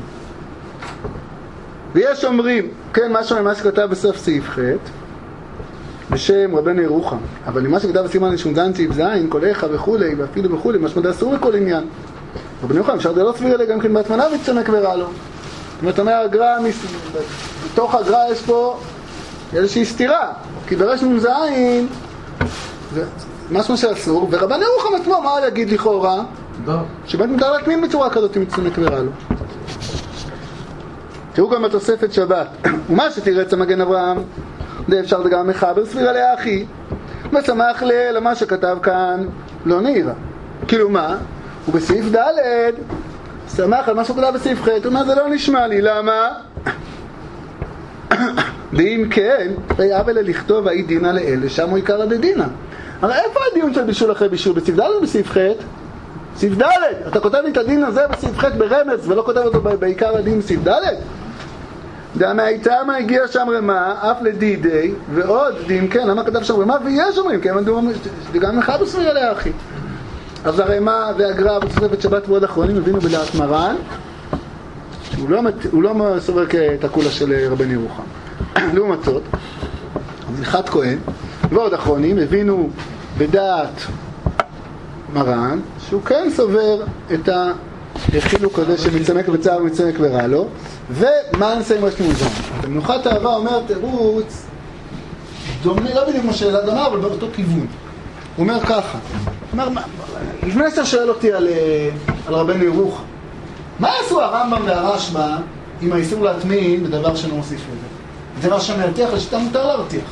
ויש אומרים, כן, משהו ממה שכתב בסוף סעיף ח' בשם רבנו ירוחם, אבל למה שכתב בסימן נ"ז סעיף ז', כל איכה וכולי, ואפילו וכולי, משמע אסור בכל עניין. רבנו ירוחם, אפשר זה לא סביר אלה גם כן בהטמנה מצטמק ורע לו. זאת אומרת, אומר הגר"א, בתוך הגר"א יש פה איזושהי סתירה, כי דרש נ"ז זה משהו שאסור, ורבנו ירוחם עצמו, מה יגיד לכאורה? שבאמת מותר להטמין בצורה כזאת אם מצטמק ורע לו. תראו גם בתוספת שבת, ומה שתירץ המגן אברהם, זה אפשר גם מחבר סבירה לאחי, ושמח למה שכתב כאן לא נראה. כאילו מה? הוא בסעיף ד' שמח על מה שכתב בסעיף ח', הוא אומר זה לא נשמע לי, למה? ואם כן, ראי אבל לכתוב האי דינה לאלה, שם הוא עיקר הדדינה. הרי איפה הדיון של בישול אחרי בישול? בסעיף ד' או בסעיף ח'? סעיף ד', אתה כותב לי את הדין הזה בסעיף ח' ברמז ולא כותב אותו בעיקר הדין בסעיף ד'? דמאיתמה הגיע שם רמה אף לדידי ועוד דים כן, למה כתב שם רמה? ויש אומרים, כן, גם אחד סבירה לאחי. אז הרמה והגר"א בתוספת שבת ועוד אחרונים הבינו בדעת מרן, הוא לא סובר כתקולה של רבנו ירוחם. לעומת זאת, מנחת כהן, ועוד אחרונים הבינו בדעת מרן, שהוא כן סובר את החילוק הזה שמצמק בצער ומצמק ברע לו, ומה נעשה עם רשת מוזן? מנוחת האהבה אומר תירוץ, דומה, לא בדיוק מה שאלה דומה, אבל באותו כיוון. הוא אומר ככה, לפני שאתה שואל אותי על רבנו ירוחם, מה יעשו הרמב"ם והרשב"א עם האיסור להטמין בדבר שלא מוסיף לזה? דבר שמרתיח לשיטה מותר להרתיח.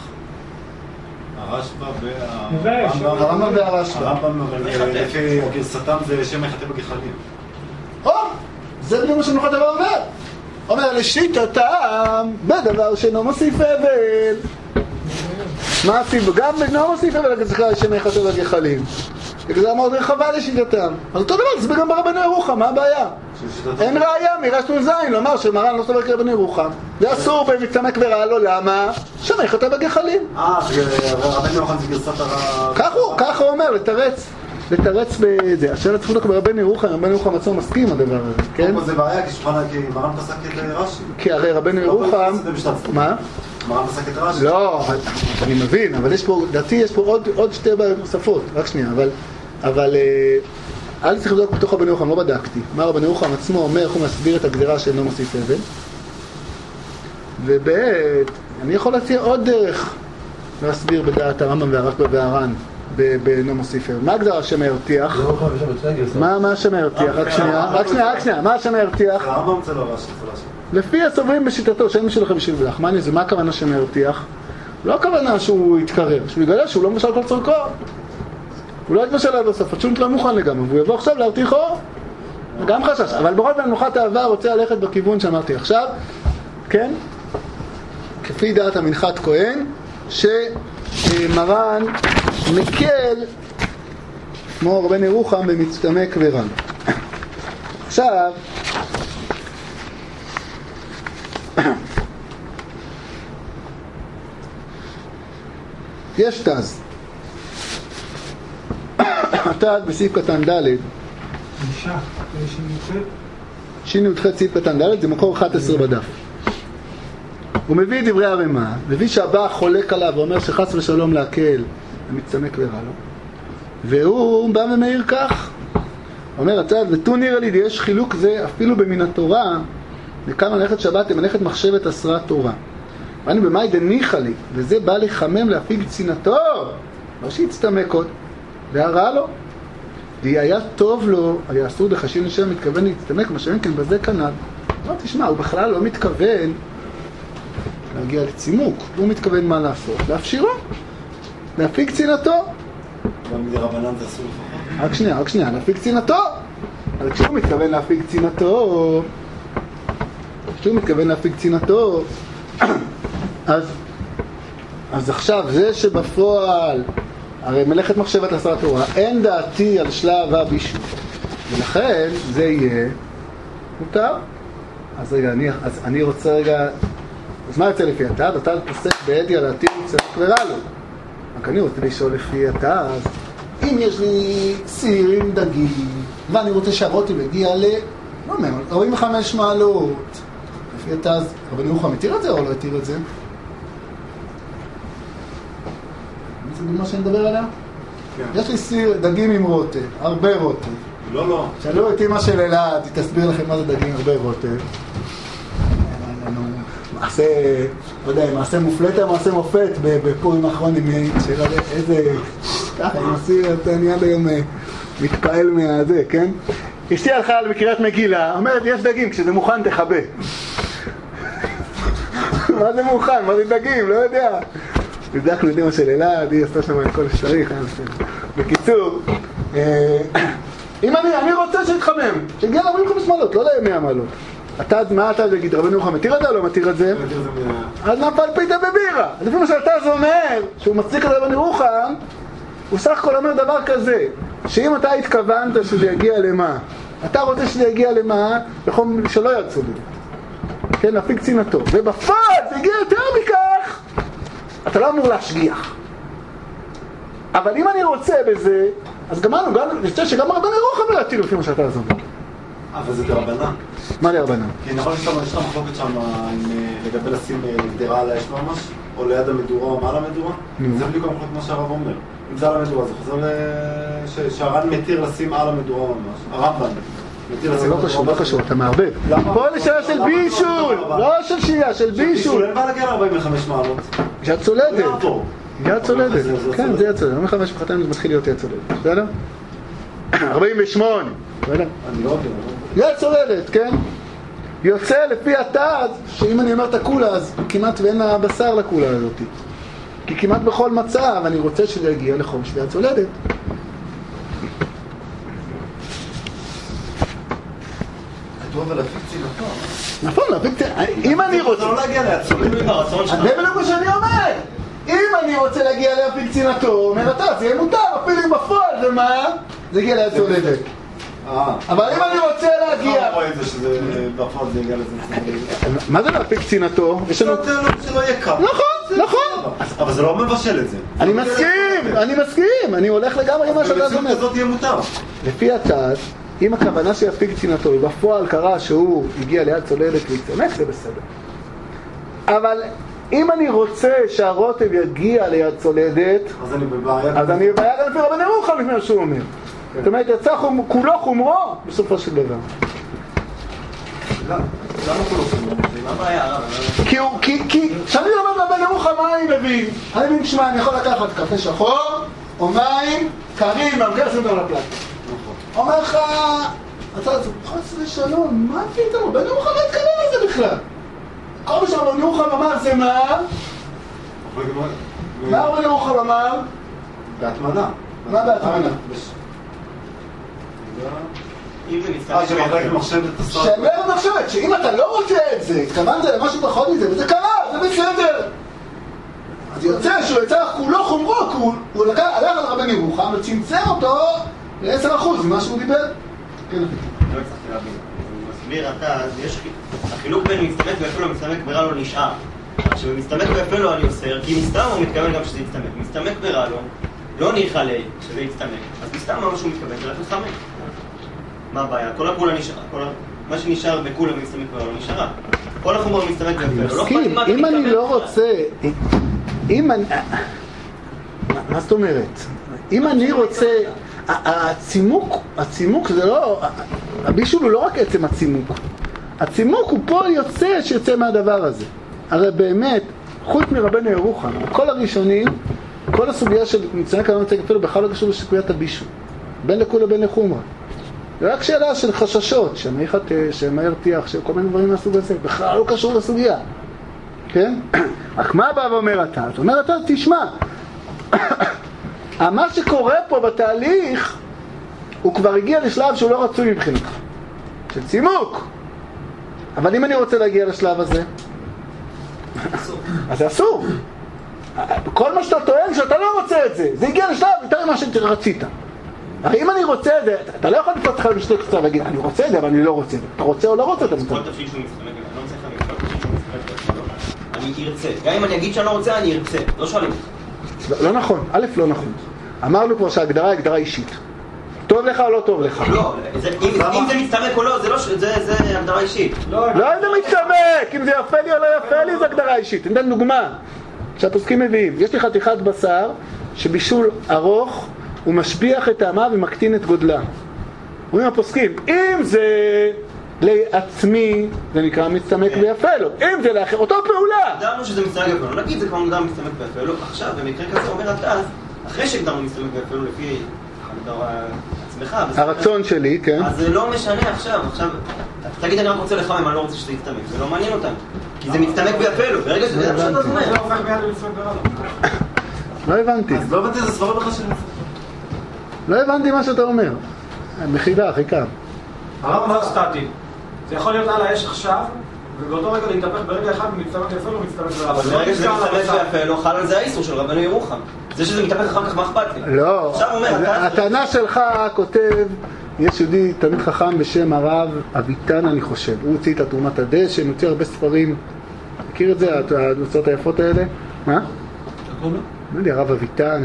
הרמב"ם והרשב"א. הרמב"ם, לפי גרסתם זה שם יחטא בגחלים. זה בדיוק מה שמנוחת האהבה אומר. אומר לשיטתם בדבר שאינו מוסיף אבל. מה הסיבה? גם אינו מוסיף אבל צריך שם יחטא בגחלים. זה מאוד רחבה לשיטתם. אז אותו דבר, זה גם ברבנו ירוחם, מה הבעיה? אין ראיה מרשת זין לומר שמרן לא סובר כרבנו ירוחם. זה אסור במצמק ורע לו, למה? שם יחטא בגחלים. רבנו ירוחם זה גרסת הרע... ככה הוא אומר, לתרץ בזה. השאלה צריכה לבדוק ברבנו ירוחם, רבנו ירוחם עצמו מסכים עם הדבר הזה, כן? זה בעיה, כי מרן פסק את רש"י. כי הרי רבנו ירוחם... מה? מרן פסק את רש"י. לא, אני מבין, אבל יש פה, דעתי יש פה עוד שתי בעיות נוספות, רק שנייה, אבל אל צריך לבדוק בתוך רבנו ירוחם, לא בדקתי. מה רבנו ירוחם עצמו אומר, איך הוא מסביר את הגזירה שאינו מוסיף אבל. ובעת, אני יכול להציע עוד דרך להסביר בדעת הרמב"ם והרשב"א והר"ן באינו מוסיף אבל. מה הגזירה שמרתיח? מה שמרתיח? רק שנייה, מה שמרתיח? הרמב"ם זה לא רש"י, זה רש"י. לפי הסוברים בשיטתו, שאין משלכם בשביל ולך. מה הכוונה שמרתיח? לא הכוונה שהוא יתקרר, שהוא יגלה שהוא לא משל כל צורכו. הוא לא יתמשל עד הסוף, התשומת לא מוכן לגמרי, והוא יבוא עכשיו להרתיחו, גם חשש. אבל בכל פעם מנוחת האהבה רוצה ללכת בכיוון שאמרתי עכשיו, כן? כפי דעת המנחת כהן, שמרן מקל, כמו רבנו ירוחם, במצטמק ורע. עכשיו, יש תז. התז בסעיף קטן ד' שי"ח סעיף קטן ד' זה מקור 11 בדף. הוא מביא דברי הרמ"א, מביא שהבא חולק עליו ואומר שחס ושלום להקל ומצטמק ורע לו, והוא בא ומעיר כך, אומר התז, ותו נראה לי יש חילוק זה אפילו במין התורה, וכמה מלאכת שבת למלאכת מחשבת אסרה תורה. ואני במאי דניחא לי, וזה בא לחמם להפיג צנעתו, לא שיצטמק עוד, והרע לו. והיה טוב לו, היה אסור דחשין לשם מתכוון להצטמק, מה שאין כן בזה כנ"ל. לא, תשמע, הוא בכלל לא מתכוון להגיע לצימוק, הוא מתכוון מה לעשות? להפשירו, להפיג צנעתו. גם מדי רבנן זה אסור לפחות? רק שנייה, להפיג צנעתו. אבל כשהוא מתכוון להפיג צנעתו, אז עכשיו זה שבפועל הרי מלאכת מחשבת אסרה תורה, אין דעתי על שלב הבישול, ולכן זה יהיה מותר. אז רגע, אני רוצה רגע, אז מה יוצא לפי התז? התז פוסק בעדי על העתיד מצטמק ורע לו. רק אני רוצה לשאול לפי התז, אם יש לי סיר עם דגים ואני רוצה שהרוטב יגיע לא אומר, 45 מעלות, לפי התז, רבנו ירוחם מתיר את זה או לא התיר את זה? זה מה שאני מדבר עליה? יש לי סיר דגים עם רוטב, הרבה רוטב. לא. שאלו את אמא של אלעד, היא תסביר לכם מה זה דגים הרבה רוטב. מעשה, לא יודע, מעשה מופלטה, מעשה מופת בפורים האחרונים, שאלה איזה, ככה, אני מסיר את העניין היום מתפעל מהזה, כן? אשתי הלכה בקריאת מגילה, אומרת, יש דגים, כשזה מוכן תחבא. מה זה מוכן? מה זה דגים? לא יודע. בדקנו את אמא של אלעד, היא עשתה שם את כל שצריך. בקיצור, אם אני רוצה שיתחמם, שיגיע ל-45 מעלות, לא ל-100 מעלות. מה אתה תגיד, רבנו ירוחם מתיר את זה או לא מתיר את זה? אז נפל פיתה בבירה. אז לפי מה שהתז אומר, שהוא מצדיק את רבנו ירוחם, הוא סך הכל אומר דבר כזה, שאם אתה התכוונת שזה יגיע למה, אתה רוצה שזה יגיע למה, בחום שלא ירצו בזה. כן, להפיג צנעתו. ובפועל זה הגיע יותר מכך, אתה לא אמור להשגיח. אבל אם אני רוצה בזה, אז גם יוצא שגם רבנו ירוחם לא יתיר לפי מה שאתה אומר. אבל זה דרבנן. מה לרבנן? כי נכון יש לך מחלוקת שם לגבי לשים גדרה על האש ממש, או ליד המדורה או מעל המדורה? זה בדיוק המחלוקת מה שהרב אומר. אם זה על המדורה, זה חוזר שהר"ן מתיר לשים על המדורה ממש. הרמב"ן מתיר לשים על המדורה. לא קשור, אתה מערבב. פה לשאלה של בישול, לא של שהייה, של בישול. אין בעיה להגיע ל-45 מעלות. יד צולדת. יד צולדת. כן, זה יד צולדת. 45 מחתיים זה מתחיל להיות יד צולדת. בסדר? 48. בסדר? אני לא יודע. יד צולדת, כן? יוצא לפי התז, שאם אני אומר את הקולה, אז כמעט ואין הבשר לקולה הזאת. כי כמעט בכל מצב אני רוצה שזה יגיע לחום של יד צולדת. כתוב על להפיק צינתו. נכון, להפיק צינתו. אם אני רוצה... זה לא להגיע ליד צולדת. זה בדיוק מה שאני אומר. אם אני רוצה להגיע להפיק צינתו, אומר אתה, זה יהיה מותר, אפילו אם בפועל זה מה? זה יגיע ליד צולדת. אבל אם אני רוצה להגיע... לא רואה את זה שזה בפועל זה יגיע לזה. מה זה להפיק צינתו? שלא יהיה קר. נכון, נכון. אבל זה לא מבשל את זה. אני מסכים. אני הולך לגמרי מה שאתה אומר. במציאות הזאת יהיה מותר. לפי התז, אם הכוונה שיפיק צינתו, ובפועל קרה שהוא הגיע ליד צולדת והצטמק, זה בסדר. אבל אם אני רוצה שהרוטב יגיע ליד צולדת, אז אני בבעיה. אז אני בבעיה גם לפי רבן ירוחם לפני שהוא אומר. זאת אומרת, יצא כולו חומרו בסופו של דבר. למה כולו חומרו? מה הבעיה? כי כשאני לומד רבן ירוחם מה אני מבין? אני מבין, שמע, אני יכול לקחת קפה שחור או מים קרים, מהמגר שים אותם לפלטה. אומר לך, אתה חוץ לשלום, מה פתאום? רבן ירוחם לא התקדם לזה בכלל. כל מה שרבן ירוחם אמר זה מה? מה רבן ירוחם אמר? בהתמנה. מה בהתמנה? שמחלקת מחשבת הסרט. שמחלקת מחשבת, שאם אתה לא רוצה את זה, התכוונת למשהו פחות מזה, וזה קרה, זה בסדר. אז יוצא שהוא יצא כולו חומרו, הוא הלך על רבן ירוחם וצמצם אותו ל-10% ממה שהוא דיבר. כן, לא הצלחתי להבין. הוא מסביר אתה, החילוק בין מסתמק ואפילו מסתמק ברע לו נשאר. כשבמסתמק ואפילו אני אוסר, כי מסתם הוא מתכוון גם שזה יצטמק. מסתמק ברע לו, לא ניחא לי שזה יצטמק. אז מסתם מה שהוא מתכוון, זה רק לחמק. מה הבעיה? כל הכולה נשארה, מה שנשאר בכולה ומסתמק ברע לו נשארה. כל החומר מסתמק ואפילו. מסכים, אם אני לא רוצה... מה זאת אומרת? אם אני רוצה... הצימוק זה לא... הבישול הוא לא רק עצם הצימוק. הצימוק הוא פה יוצא שיוצא מהדבר הזה. הרי באמת, חוץ מרבנו ירוחם, כל הראשונים, כל הסוגיה של מצטמק ולא מצטמק אפילו בכלל לא קשור לסוגיית הבישול. בין לכולה בין לחומרה. זה רק שאלה של חששות, שמי חטא, שמי הרתיח, שכל מיני דברים מהסוג הזה. בכלל לא קשור לסוגיה. כן? רק מה בא ואומר אתה? זאת אומרת, אתה תשמע. מה שקורה פה בתהליך, הוא כבר הגיע לשלב שהוא לא רצוי מבחינתך. של צימוק. אבל אם אני רוצה להגיע לשלב הזה, אז זה אסור. כל מה שאתה טוען שאתה לא רוצה את זה, זה הגיע לשלב יותר ממה שרצית. הרי אם אני רוצה את זה, אתה לא יכול לפנות לך בשתי קצת ולהגיד, אני רוצה את זה, אבל אני לא רוצה את זה. אתה רוצה או לא רוצה את זה? כל תפשיל שהוא מסתמק, אני לא צריך להגיד כל תפשיל שהוא מסתמק, אני ארצה. גם אם אני אגיד שאני לא רוצה, אני ארצה. לא שואלים אותך. לא נכון, א' לא נכון. אמרנו כבר שההגדרה היא הגדרה אישית. טוב לך או לא טוב לך? לא, אם זה מסתמק או לא, זה הגדרה אישית. לא אם זה מסתמק, אם זה יפה לי או לא יפה לי, זה הגדרה אישית. אני אתן דוגמה. שהפוסקים מביאים, יש לי חתיכת בשר שבישול ארוך הוא משביח את טעמה ומקטין את גודלה. אומרים הפוסקים, אם זה לעצמי, זה נקרא מסתמק ויפה לו. אם זה לאחר, אותו פעולה. הגדרנו שזה מסתמק ויפה לו, נגיד זה כבר מוגדר מסתמק ויפה לו. עכשיו, במקרה כזה אומר אתה, אחרי שהגדרנו מסתמק ויפה לו לפי עצמך, הרצון שלי, כן. אז זה לא משנה עכשיו, תגיד אני רק רוצה לחמם, אני לא רוצה שזה יסתמק, זה לא מעניין אותם. כי זה מסתמק ויפה לו, ברגע שזה עכשיו אתה אומר. לא הבנתי. אז לא הבנתי, זה סברה בכלל של... לא הבנתי מה שאתה אומר. מחידה, חיכה. הרב אמר סטטי. זה יכול להיות על האש עכשיו, ובאותו רגע להתהפך ברגע אחד מצטמק ויפה לו, מצטמק ויפה לו. אבל ברגע שזה מצטמק ויפה לו, חל על זה האיסור של רבנו ירוחם. זה שזה מתהפך אחר כך, מה אכפת לי? לא. הטענה שלך כותב, יש יהודי תלמיד חכם בשם הרב אביטן, אני חושב. הוא הוציא את תרומת הדשא, הוא הוציא הרבה ספרים. מכיר את זה, הנוצרות היפות האלה? מה? לא יודע, הרב אביטן.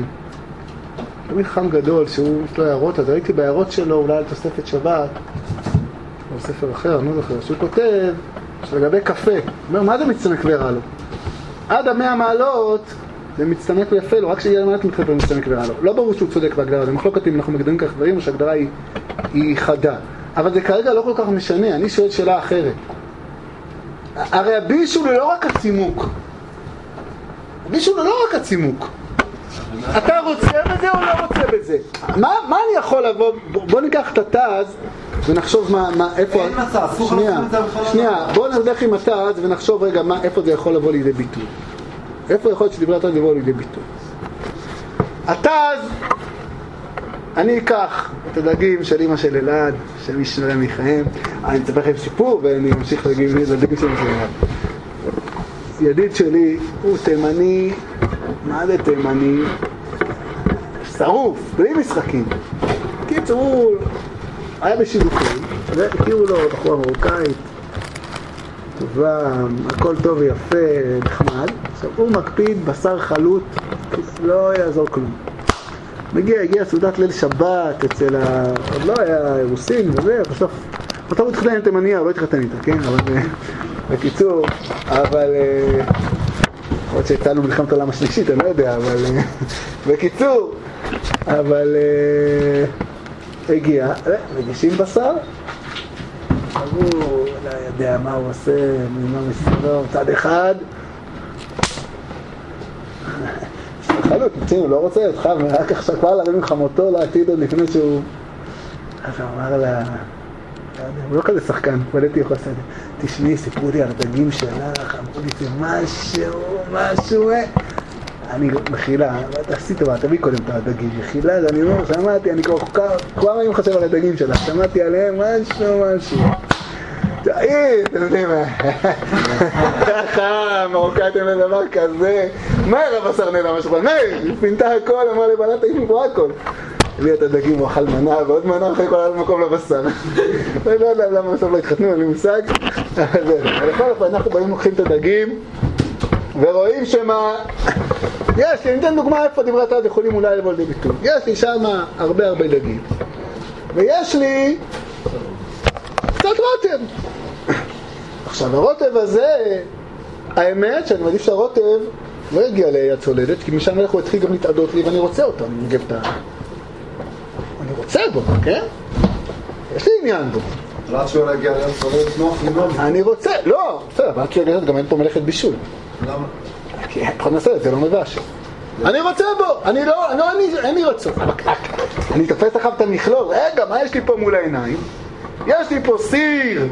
תלמיד חכם גדול, שהוא יש לו הערות, אז ראיתי בהערות שלו, אולי על תוספת שבת. בספר אחר, אני לא זוכר, שהוא כותב שלגבי קפה, הוא אומר, מה זה מצטמק ורע לו? עד 100 מעלות זה מצטמק ויפה לו, רק שיהיה למעט מתחלף ומצטמק ורע לו. לא ברור שהוא צודק בהגדרה, זה מחלוקת אם אנחנו מגדירים כך דברים או שההגדרה היא חדה. אבל זה כרגע לא כל כך משנה, אני שואל שאלה אחרת. הרי הבישול הוא לא רק הצימוק. הבישול הוא לא רק הצימוק. אתה רוצה בזה או לא רוצה בזה? מה אני יכול לבוא? בוא ניקח את התז ונחשוב איפה... אין מצב, שנייה, בוא נלך עם התז ונחשוב רגע איפה זה יכול לבוא לידי ביטוי. איפה יכול להיות שדברי התז יבוא לידי ביטוי? התז, אני אקח את הדגים של אמא של אלעד, של משנרם מחיים, אני אצטרך לכם סיפור ואני אמשיך לדגים של אמא של אלעד. ידיד שלי הוא תימני, מה זה תימני? שרוף, בלי משחקים. קיצור, הוא היה בשידוכים, והכירו לו בחורה מרוקאית, טובה, הכל טוב ויפה, נחמד. עכשיו הוא מקפיד בשר חלוט, לא יעזור כלום. הגיע סעודת ליל שבת אצל עוד לא היה אירוסין וזה, בסוף הוא התחתן עם תימניה, הוא לא התחתן איתה, כן? אבל בקיצור, אבל יכול להיות שהצענו מלחמת העולם השלישית, אני לא יודע, אבל בקיצור, אבל הגיע, מגישים בשר, הוא לא יודע מה הוא עושה, ממה מסתדר, צד אחד, חלוט, מצינו, לא רוצה אותך, ורק עכשיו כבר להרים חמותו לעתיד עוד לפני שהוא... אז הוא אמר לה, הוא לא כזה שחקן, פלטתי יכול לעשות את זה, תשמעי, סיפרו לי על הדגים שלך, אמרו לי, זה משהו, אני מחילה, תעשי טובה, תביא קודם את הדגים, מחילה, אני אומר, שמעתי, אני כבר היום חושב על הדגים שלך, שמעתי עליהם משהו. אתם יודעים מה, ככה, מרוקאתם לדבר כזה, מהר הבשר נעלם משהו, מהר, פינתה הכל, אמרה לבנת האם פה הכל. הביא את הדגים, הוא אכל מנה, ועוד מנה אחרי כל מקום לבשר. אני לא יודע למה בסוף לא התחתנו, אין לי מושג. אבל לכל אופן, אנחנו באים לוקחים את הדגים, ורואים שמה... יש, אני אתן דוגמה איפה דברי התז יכולים אולי לבוא לידי ביטוי. יש לי שם הרבה דגים. ויש לי... קצת רוטב. עכשיו הרוטב הזה, האמת שאני מעדיף שהרוטב לא יגיע ליד צולדת, כי משם הוא התחיל גם להתעדות לי ואני רוצה אותו, אני מגב את ה... אני רוצה בו, כן? יש לי עניין בו. לא שהוא להגיע ליד צולדת נוח למנות. אני רוצה, לא, בסדר, אבל כשהוא יגיע גם אין פה מלאכת בישול. למה? כי פחות נעשה את זה, לא מבש. אני רוצה בו, אין לי רצון. אני תופס לך את המכלול, רגע, מה יש לי פה מול העיניים? יש לי פה סיר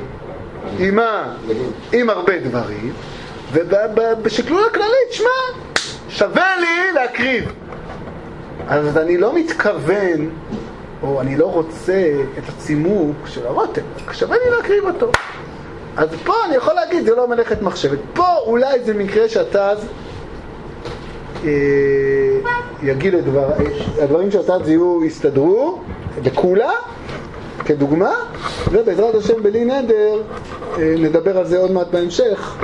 עם הרבה דברים, ובשקלול הכללית, שמה, שווה לי להקריב. אז אני לא מתכוון, או אני לא רוצה את הצימוק של הרוטב, שווה לי להקריב אותו. אז פה אני יכול להגיד, זה לא מלאכת מחשבת. פה אולי זה מקרה שהתז יגיד הדברים שהתז יסתדרו לכולה, כדוגמה, ובעזרת השם בלי נדר נדבר על זה עוד מעט בהמשך,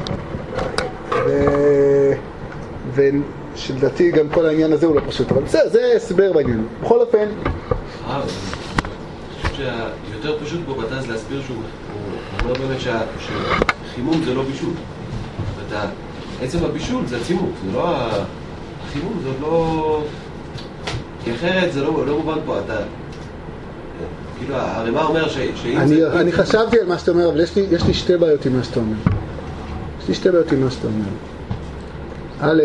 ושלדעתי גם כל העניין הזה הוא לא פשוט, אבל זה הסבר בעניין. בכל אופן אני חושב שיותר פשוט בו בתז להסביר שהוא אומר באמת שחימום זה לא בישול, עצם הבישול זה הצימוק, זה לא החימום, זה לא... כי אחרת זה לא מובן פה, אתה... כאילו, הרמ"א אומר שאם זה... אני חשבתי על מה שאתה אומר, אבל יש לי שתי בעיות עם מה שאתה אומר. א',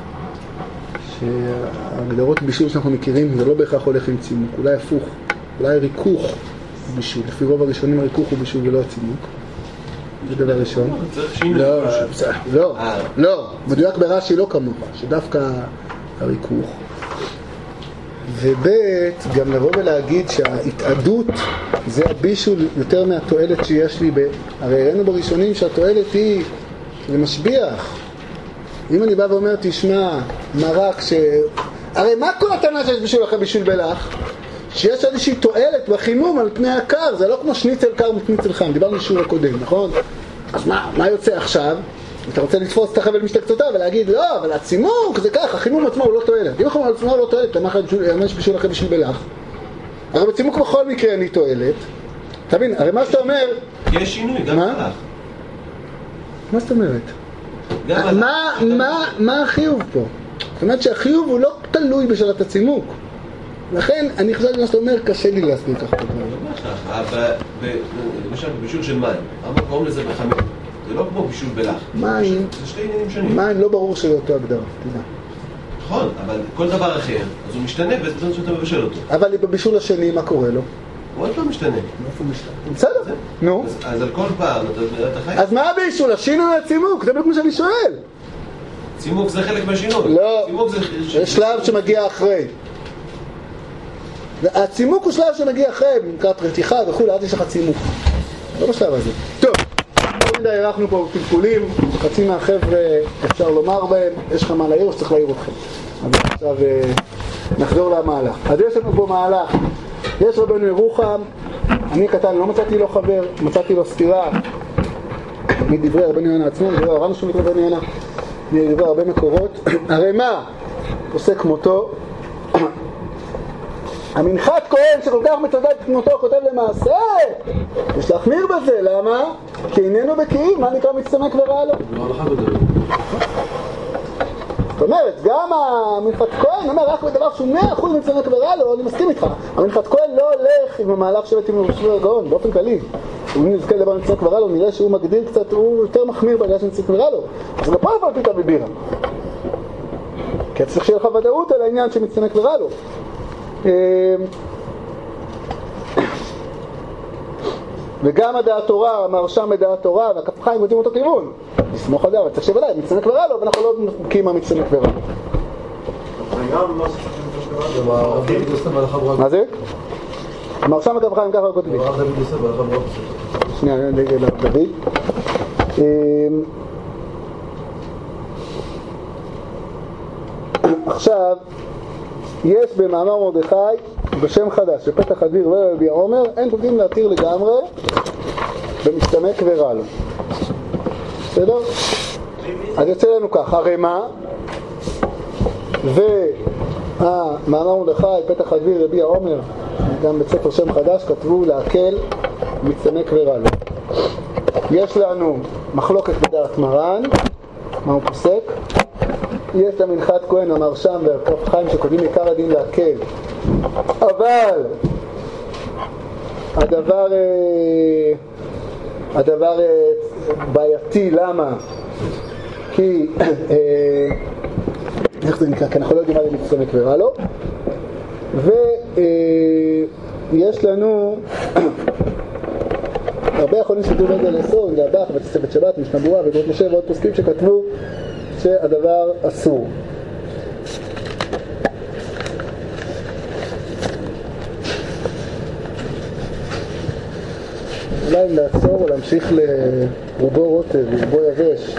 שההגדרות בישול שאנחנו מכירים זה לא בהכרח הולך עם צימוק, אולי הפוך, אולי ריכוך בישול. לפי רוב הראשונים הריכוך הוא בישול ולא הצימוק. זה דבר ראשון. לא, מדויק ברש"י לא כמוך, שדווקא הריכוך. ובית, גם לבוא ולהגיד שההתעדות זה הבישול יותר מהתועלת שיש לי הרי הראינו בראשונים שהתועלת היא למשביח. אם אני בא ואומר, תשמע, מרק הרי מה כל הטענה שיש בישול אחרי בישול בלח? שיש איזושהי תועלת בחימום על פני הקר, זה לא כמו שניצל קר משניצל חם, דיברנו בשיעור הקודם, נכון? אז מה יוצא עכשיו? אתה רוצה לתפוס את החבל משתי קצותיו ולהגיד, לא, אבל הצימוק זה ככה, החימום עצמו הוא לא תועלת. אם החימום עצמו הוא לא תועלת, למה יש בישול אחרי בישול בלח? הרי בצימוק בכל מקרה אין לי תועלת, תבין, הרי מה שאתה אומר... יש שינוי, גם הלך. מה זאת אומרת? מה החיוב פה? זאת אומרת שהחיוב הוא לא תלוי בשאלת הצימוק. לכן, אני חושב שמה שאתה אומר, קשה לי להסביר ככה. למשל, בבישול של מים. למה קוראים לזה בחמים? זה לא כמו בישול בלח. מים. זה שתי עניינים שונים. מים לא ברור שלא אותו הגדרה, תדע. נכון, אבל כל דבר אחר, אז הוא משתנה בזמן שאתה מבשל אותו. אבל בבישול השני, מה קורה לו? הוא עוד לא משתנה. איפה הוא משתנה? בסדר, נו. אז על כל פעם, אתה חי... אז מה הבישול? השינוי הצימוק? זה בדיוק מה שאני שואל. צימוק זה חלק מהשינוי. לא, זה שלב שמגיע אחרי. הצימוק הוא שלב שמגיע אחרי, במקרת רתיחה וכו', אז יש לך צימוק. לא בשלב הזה. טוב, לא מדי ערכנו פה פלפולים, חצי מהחבר'ה אפשר לומר בהם, יש לך מה להעיר או שצריך להעיר אתכם. אז עכשיו נחזור למהלך. אז יש לנו פה מהלך. יש רבנו ירוחם, אני קטן, לא מצאתי לו חבר, מצאתי לו סתירה מדברי רבנו יונה עצמו, מדברי הר"ן שום רבנו יונה, מדברי הרבה מקורות. הרי מה? עושה כמותו. המנחת כהן שכל כך מצדד כמותו כותב למעשה, יש להחמיר בזה, למה? כי איננו בקיאים, מה נקרא מצטמק ורע לו? זאת אומרת, גם המנחת כהן אומר רק בדבר שהוא 100% מצטמק ורע לו, אני מסכים איתך. המנחת כהן לא הולך עם המהלך שבט עם רבי הגאון, באופן כללי. אם נזכה לדבר מצטמק ורע לו, נראה שהוא מגדיר קצת, הוא יותר מחמיר בעניין של מצטמק ורע לו. אז גם פה נפל פיתה בבירה. כי צריך שיהיה לך ודאות על העניין שמצטמק ורע לו. וגם הדעת תורה, המרשם בדעת תורה והכף חיים יודעים אותו כיוון לסמוך על זה, אבל צריך שבלעי, מצטמק ורע לו ואנחנו לא מקים המצטמק ורע. מה זה? המרשם הכף חיים ככה כותבים שנייה, דוד עכשיו יש במאמר מרדכי בשם חדש, בפתח הדביר ורבי העומר, אין כותבים להתיר לגמרי במצטמק ורע לו. בסדר? אז יוצא לנו כך, הרמה והמאמר מרדכי, פתח הדביר רבי העומר, גם בספר שם חדש, כתבו להקל מצטמק ורע לו. יש לנו מחלוקת בדעת מרן, מה הוא פוסק? יש למנחת כהן, המרשם והכף חיים שכותבים עיקר הדין להקל, אבל הדבר בעייתי, למה? כי איך זה נקרא? כי אנחנו לא יודעים מה זה מצטמק ורע לו. ויש לנו הרבה יכולים שכתוב את זה לאסור, אם זה הבח, בתוספת שבת, משנה ברורה וגרות משה ועוד פוסקים שכתבו שהדבר אסור. אולי לעצור או להמשיך לרובו רוטב, לרובו יבש.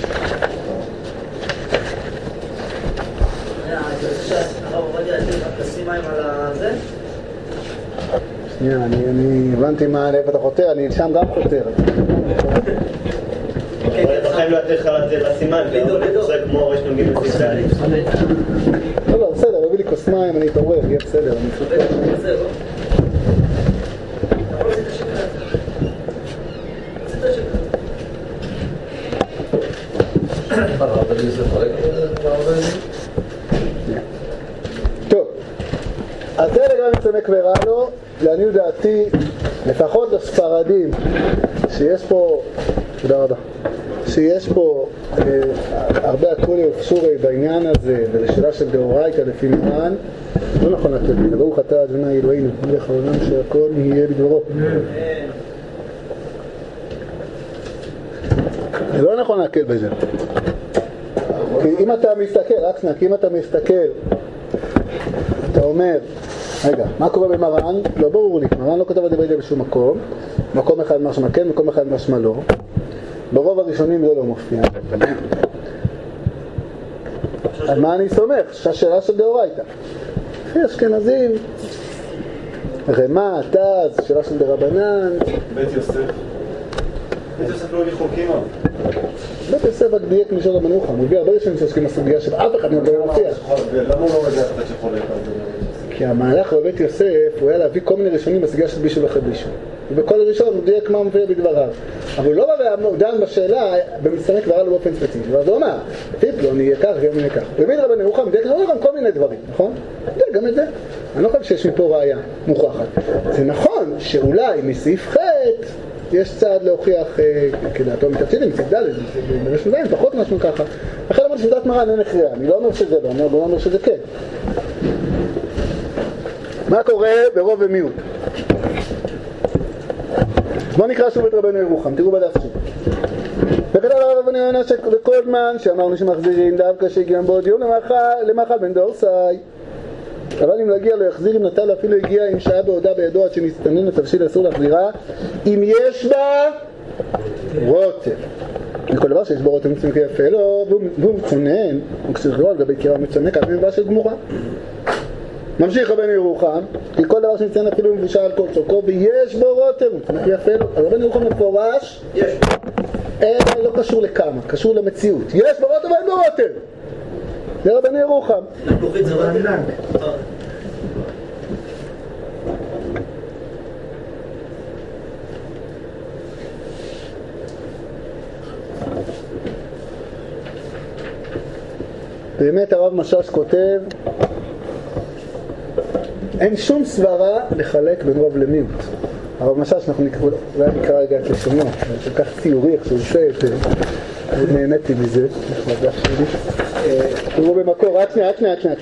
שנייה, אני הבנתי לאיפה אתה חותר, אני שם גם חותר. לכן לא יתך לסימן, זה כמו ראש נגיד בסיסאלי. לא, בסדר, הביא לי כוס מים, אני אתעורר, יהיה בסדר, אני חותר. טוב, אז זה לגבי מצטמק ורע לו, לעניות דעתי, לפחות לספרדים, שיש פה, תודה רבה, שיש פה הרבה הכולי ופשורי בעניין הזה, ולשאלה של דאורייתא לפי מרן, לא נכון לתת לי, ברוך אתה אדוני אלוהינו, מלך העולם שהכל יהיה בדברו. זה לא נכון להקל בזה. כי אם אתה מסתכל, רק שנייה, כי אם אתה מסתכל, אתה אומר, רגע, מה קורה במרן? לא ברור לי, מרן לא כתב על דברי בשום מקום, מקום אחד משמע כן, מקום אחד משמע לא. ברוב הראשונים זה לא מופיע. על מה אני סומך? שהשאלה של דאורייתא. לפי אשכנזים, רמה, תז, שאלה של דרבנן. בית יוסף. בית יוסף לא הביא חוקים אבל. בית יוסף הגדייק משל רבן ירוחם, הוא הביא הרבה ראשונים שעוסקים בסוגיה שאף אחד לא מופיע. למה הוא לא יודע איך שחולק על זה? כי המהלך בבית יוסף הוא היה להביא כל מיני ראשונים בסוגיה של בישול אחרי בישול. ובכל הראשון הוא דייק מה מופיע בדבריו. אבל הוא לא בא ודן בשאלה במסתמך דבריו באופן ספציפי. ואז הוא אמר, פלוני יהיה כך ויום יהיה כך. במיד רבן ירוחם דייק גם כל מיני דברים, נכון? דייק גם את זה. אני לא חושב שיש מפה ראיה מוכחת. זה נכון שאולי מסעיף ח' יש צעד להוכיח כדעתו מתפסידים, מצד ד' במשהו דיים, פחות משהו ככה. אחרי למרות שדעת מרן אין הכרעה, אני לא אומר שזה לא, אני לא אומר שזה כן. מה קורה ברוב ומיעוט? אז בואו נקרא שוב את רבנו ירוחם, תראו בדף שוב. וכתב הרב רבנו יונה לכל זמן שאמרנו שמחזירים דווקא שהגיעם בעוד יום למאכל בן דורסאי. אבל אם להגיע לא יחזיר, אם נטל אפילו הגיע עם שעה בעודה בידו עד שמסתנן לתבשיל אסור להחזירה אם יש בה רוטב. מכל דבר שיש בו רוטב מצמק יפה לו והוא מצונן, הוא כשחררו על גבי קירה מצונק על מבש של גמורה. ממשיך רבנו ירוחם, כי כל דבר שמצנן אפילו מבושל על כל צורכו ויש בו רוטב, הוא מצמק יפה לו. אז רבנו ירוחם מפורש, יש לא קשור לכמה, קשור למציאות. יש בו רוטב ואין בו רוטב. זה רבנו ירוחם. זה רוטב. באמת הרב משש כותב, אין שום סברה לחלק בין רוב למיעוט. הרב משש, אנחנו נקרא רגע את לשונו, זה כל כך ציורי איך שהוא עושה את זה, מאוד נהניתי מזה, תראו במקור, רק שנייה.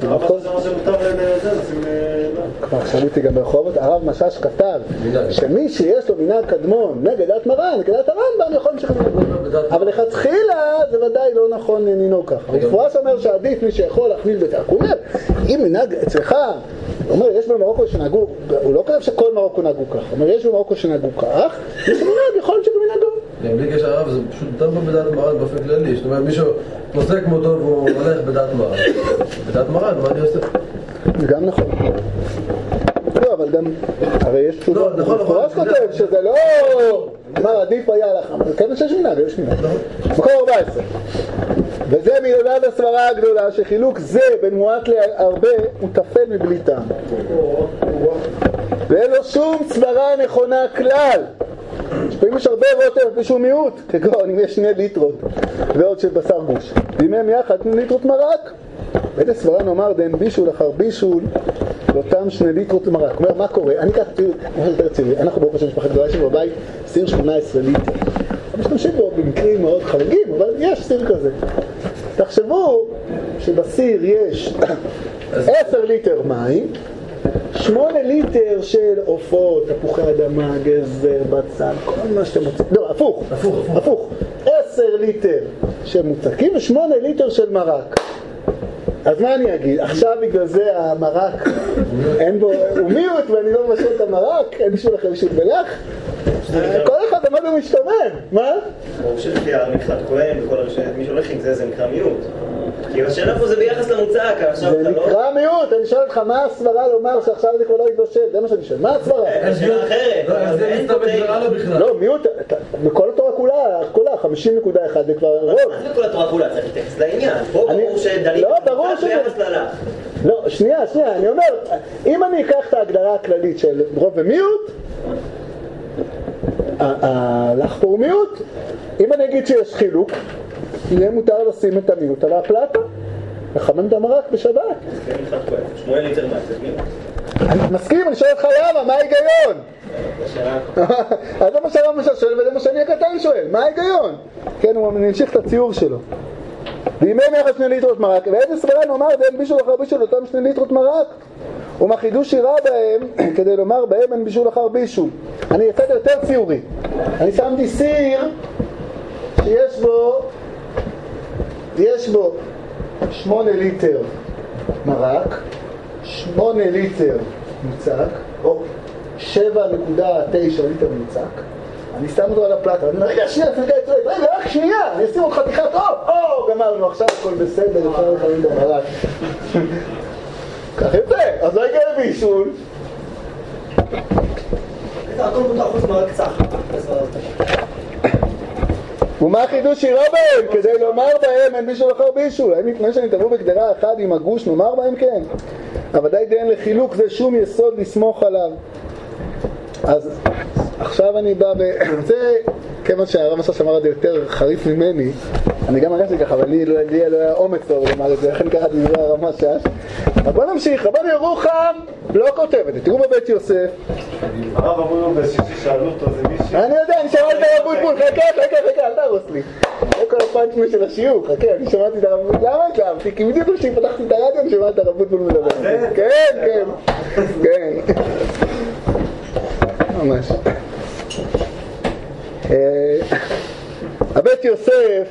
כבר שמעתי גם ברחובות, הרב משש כתב שמי שיש לו מנהג קדמון נגד דעת מרן, נגד דעת הרמב"ם יכול להמשיך לנהוג, אבל לכתחילה זה ודאי לא נכון לנהוג ככה. המפורש אומר שעדיף מי שיכול להכניס בזה. הוא אומר, אם מנהג אצלך, הוא אומר, יש במרוקו שנהגו, הוא לא כתב שכל מרוקו נהגו כך, הוא אומר, יש במרוקו שנהגו כך, מי שמנהג יכול להמשיך לנהגו. בלי קשר הרב, זה פשוט דווקא בדעת מרן באופן כללי. זאת אומרת, מישהו פוסק כמו טוב והוא הולך בדעת מרן. בדעת מרן, מה אני עושה? זה גם נכון. לא, אבל גם, הרי יש תשובות, מפורש כותב שזה לא, אמר עדיף היה לך, אבל כן שיש מנהג, יש מנהג. מקור 14. וזה מלבד הסברה הגדולה שחילוק זה בין מועט להרבה הוא טפל מבלי טעם. ואין לו שום סברה נכונה כלל. שפעמים יש הרבה רוטב ושהו מיעוט, כגון אם יש 2 ליטרות ועוד של בשר גוש. ואם הם יחד 2 ליטרות מרק, באיזה סברה נאמר דין בישול אחר בישול לאותם 2 ליטרות מרק. אומר, מה קורה? אני ככה, אנחנו ברוך השם משפחה גדולה שלנו בבית, סיר 18 ליטר. משתמשים בו במקרים מאוד חריגים, אבל יש סיר כזה. תחשבו שבסיר יש 10 ליטר מים, 8 ליטר של עופות, תפוחי אדמה, גזר, בצל, כל מה שאתם רוצים. לא, הפוך. 10 ליטר של מוצקים ו8 ליטר של מרק. אז מה אני אגיד? עכשיו בגלל זה המרק אין בו, הוא מיעוט ואני לא משהו את המרק, אין בשביל לכם בשביל בלח? כל אחד אמר הוא משתמן, מה? הוא חושב לפי המקחת כהן וכל מי שהולך עם זה נקרא מיעוט. כי השאלה פה זה ביחס למוצק, זה נקרא מיעוט, אני שואל אותך מה הסברה לומר שעכשיו זה כבר לא יתבשל, זה מה שאני שואל, מה הסברה? שאלה אחרת, זה מסתבר לא בכלל. לא, מיעוט, בכל התורה כולה, 50.1 זה כבר רוב. מה זה כל התורה כולה? צריך להתייחס לעניין, פה ברור שדלים ביחס ללך. לא, שנייה, אני אומר, אם אני אקח את ההגדרה הכללית של רוב ומיעוט, הלך פה הוא מיעוט, אם אני אגיד שיש חילוק, יהיה מותר לשים את המיעוט על הפלטה, לחמם את המרק בשבת. כן, 8 ליטר מים, זה מיעוט. אני מסכים, אני שואל אותך למה, מה ההיגיון? אז זה מה שהרב משש שואל וזה מה שאני הקטן שואל, מה ההיגיון? כן, הוא נמשיך את הציור שלו. וימי יחד 2 ליטרות מרק, ואיזה סברה נאמר ואין בישול אחר בישול אותם 2 ליטרות מרק? ומחידוש שירה בהם, כדי לומר בהם אין בישול אחר בישול. אני יצאתי יותר ציורי. אני שמתי סיר שיש בו 8 ליטר מרק, 8 ליטר מוצק, או 7.9 ליטר מוצק. אני שם אותו על הפלטה, אני אומר, רגע, רק שנייה, אני אשים עוד חתיכת גמרנו, עכשיו הכל בסדר, אפשר לחיים במרק. כך יוצא, אז לא הגיע לבישול. הכל מותר חוץ מרק צח. ומה חידוש שירה בהם? כדי לומר בהם אין בישול אחר בישול. האם לפני שנתערבו בגדרה אחת עם הגוש נאמר בהם כן? אבל די דין לחילוק זה שום יסוד לסמוך עליו. אז עכשיו אני בא זה, כיוון שהרב משאש אמר את זה יותר חריף ממני, אני גם הרגשתי ככה, אבל לי לא היה אומץ טוב לומר את זה, לכן ככה דברי הרב משאש. אבל בוא נמשיך, רבן ירוחם לא כותב את זה, תראו בבית יוסף. הרב אמרו ששאלו אותו זה מישהו. אני יודע, אני שמעתי את הרב בוטבול, חכה, אל תהרוס לי. זה כל הפאנצ'מה של השיעור, חכה, אני שמעתי את הרב בוטבול, למה התלהבתי? כי בדיוק כשפתחתי את הרדיו אני שמעתי את הרב בוטבול מדבר. כן. ממש. הבית יוסף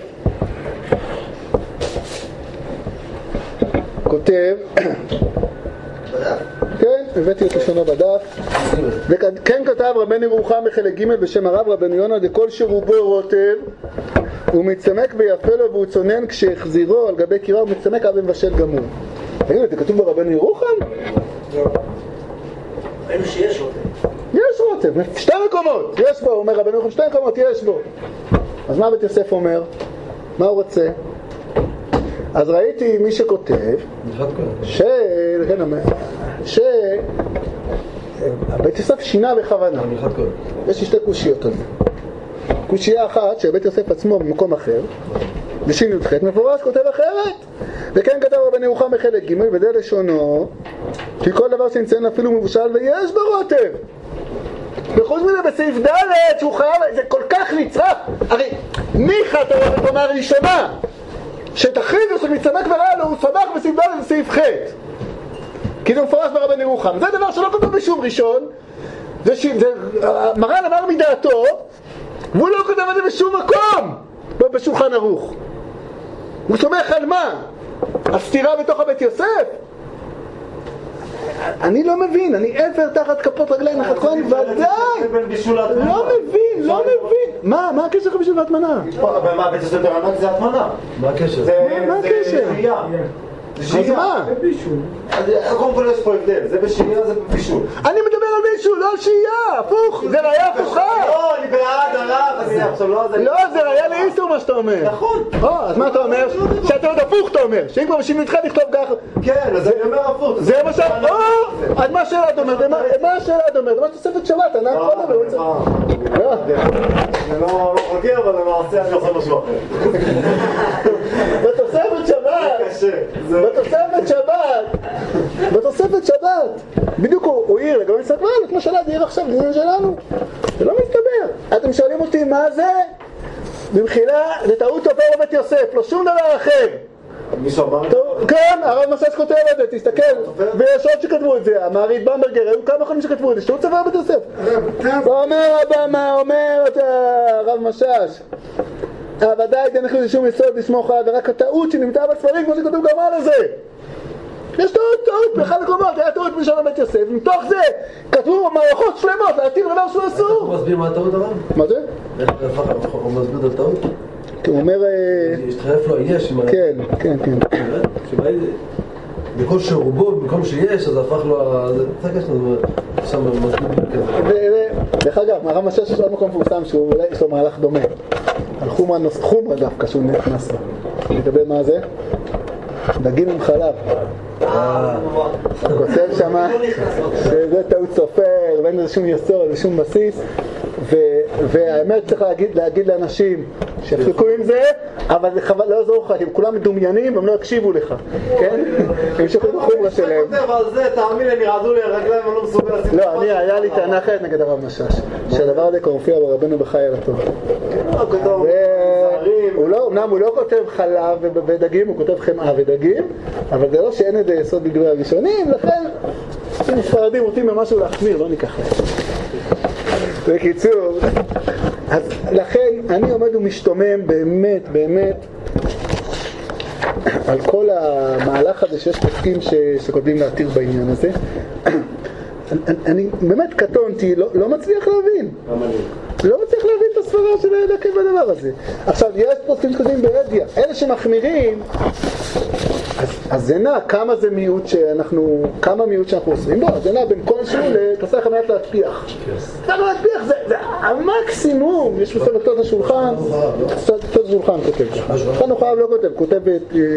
כותב, כן, הבאתי את לשונו בדף, וכן כתב רבן ירוחם בחלק ג' בשם הרב רבן יונה דכל שרובו רוטב הוא מצמק ביפה לו והוא צונן כשהחזירו על גבי קירה הוא מצמק אב מבשל גמור. תגידו, זה כתוב ברבן ירוחם? לא. ראינו שיש רוטב. יש רוטב, שתי מקומות, יש בו, אומר רבן ירוחם, שתי מקומות יש בו. אז מה בית יוסף אומר? מה הוא רוצה? אז ראיתי מי שכותב הבית יוסף שינה בכוונה. יש שתי קושיות על זה. קושייה אחת שבית יוסף עצמו במקום אחר בשין י"ח מפורש כותב אחרת, וכן כתב רבן ירוחם בחלק ג' וזה לשונו כי כל דבר שנציין אפילו מבושל ויש בו רוטב. וחוץ מזה בסעיף ד' שהוא חייב, זה כל כך נצרך, הרי מיכה תאמר ראשונה שתכריזו שמצמק ורעלו הוא סמך בסעיף ד' בסעיף ח' כי זה מפורש ברבן ירוחם. זה דבר שלא כתוב בשום ראשון, מרן אמר מדעתו והוא לא כותב את זה בשום מקום בשולחן ערוך. הוא סומך על מה? הסתירה בתוך הבית יוסף? אני לא מבין, אני עבר תחת כפות רגליים נחת כהן, ודאי! לא מבין. מה הקשר לבישול והטמנה? מה, בית יוסף ברענק זה הטמנה. מה הקשר? מה הקשר? אז מה? קודם כל יש פה הבדל, זה בשנייה, זה בבישול. אני מדבר על בישול, לא על שהייה, הפוך, זה ראיה הפוכה. לא, אני בעד הרב, אני עכשיו לא... לא, זה ראיה לאיסור מה שאתה אומר. נכון. אז מה אתה אומר? שאתה עוד הפוך אתה אומר, שאם כבר בשביל נדחה לכתוב ככה. כן, אז אני אומר הפוך. זה מה ש... אז מה השאלה אומרת? מה השאלה אומרת? מה תוספת שבת? אני קודם. זה לא חוקר, אבל למעשה אני עושה משהו אחר. בתוספת שבת בדיוק הוא העיר לגבי מסתבר כמו שאלה זה עיר עכשיו לעניין שלנו זה לא מסתבר. אתם שואלים אותי מה זה? במחילה זה טעות עובר לבית יוסף, לא שום דבר אחר. מישהו אמר? כן, הרב משאש כותב את זה, תסתכל ויש עוד שכתבו את זה, המעריד במברגר, היו כמה חולים שכתבו את זה, שטעות עבר לבית יוסף. אומר הרב משאש ודאי אין לכם שום יסוד לסמוך עליו, ורק הטעות שנמצאה בספרים כמו שכתוב גם על זה. יש טעות באחד הקומות, היה טעות בלשון הבית יוסף, מתוך זה כתבו מערכות שלמות להתיר דבר שהוא אסור. הוא מסביר מה הטעות אבל? מה זה? הוא מסביר את הטעות? כי הוא אומר... השתחרף לו יש. כן. בכל שרובו, במקום שיש, אז הפך לו... זה תקש לנו, שם מסביר כזה. דרך אגב, הרב משאש יש עוד מקום מפורסם שהוא אולי יש לו מהלך דומה. על חומרה דווקא שהוא נכנס לו. לגבי מה זה? דגים עם חלב. הוא כותב שמה שזה טעות סופר, ואין לזה שום יסוד, לזה שום בסיס, והאמת צריך להגיד לאנשים שיפסקו עם זה, אבל לא יעזור לך, הם כולם מדומיינים והם לא יקשיבו לך, כן? הם שוכרים בחומרה שלהם. אתה כותב על זה, תאמין לי, נרעדו לי הרגליים, אני לא מסוגל לשים... לא, היה לי טענה אחרת נגד הרב משאש, שהדבר הזה כבר מופיע ברבנו בחי על הטוב. אמנם הוא לא כותב חלב ודגים, הוא כותב חמאה ודגים, אבל זה לא שאין את זה יסוד בדברי הראשונים, לכן אם ספרדים רוצים במשהו להחמיר, לא ניקח להם. בקיצור, אז לכן אני עומד ומשתומם באמת על כל המהלך הזה שיש פוסקים שכותבים להתיר בעניין הזה. אני באמת קטונתי, לא מצליח להבין. לא מצליח להבין את הסברה של להדקה בדבר הזה. עכשיו, יש פוסקים שכותבים ברדיה, אלה שמחמירים, אז זה נע, כמה מיעוט שאנחנו עושים בו, זה נע בין כלשהו לתעשה חמנת להטפיח. להטפיח זה המקסימום, יש בסוף את השולחן, את השולחן כותב ככה. השולחן הוא חייב לא כותב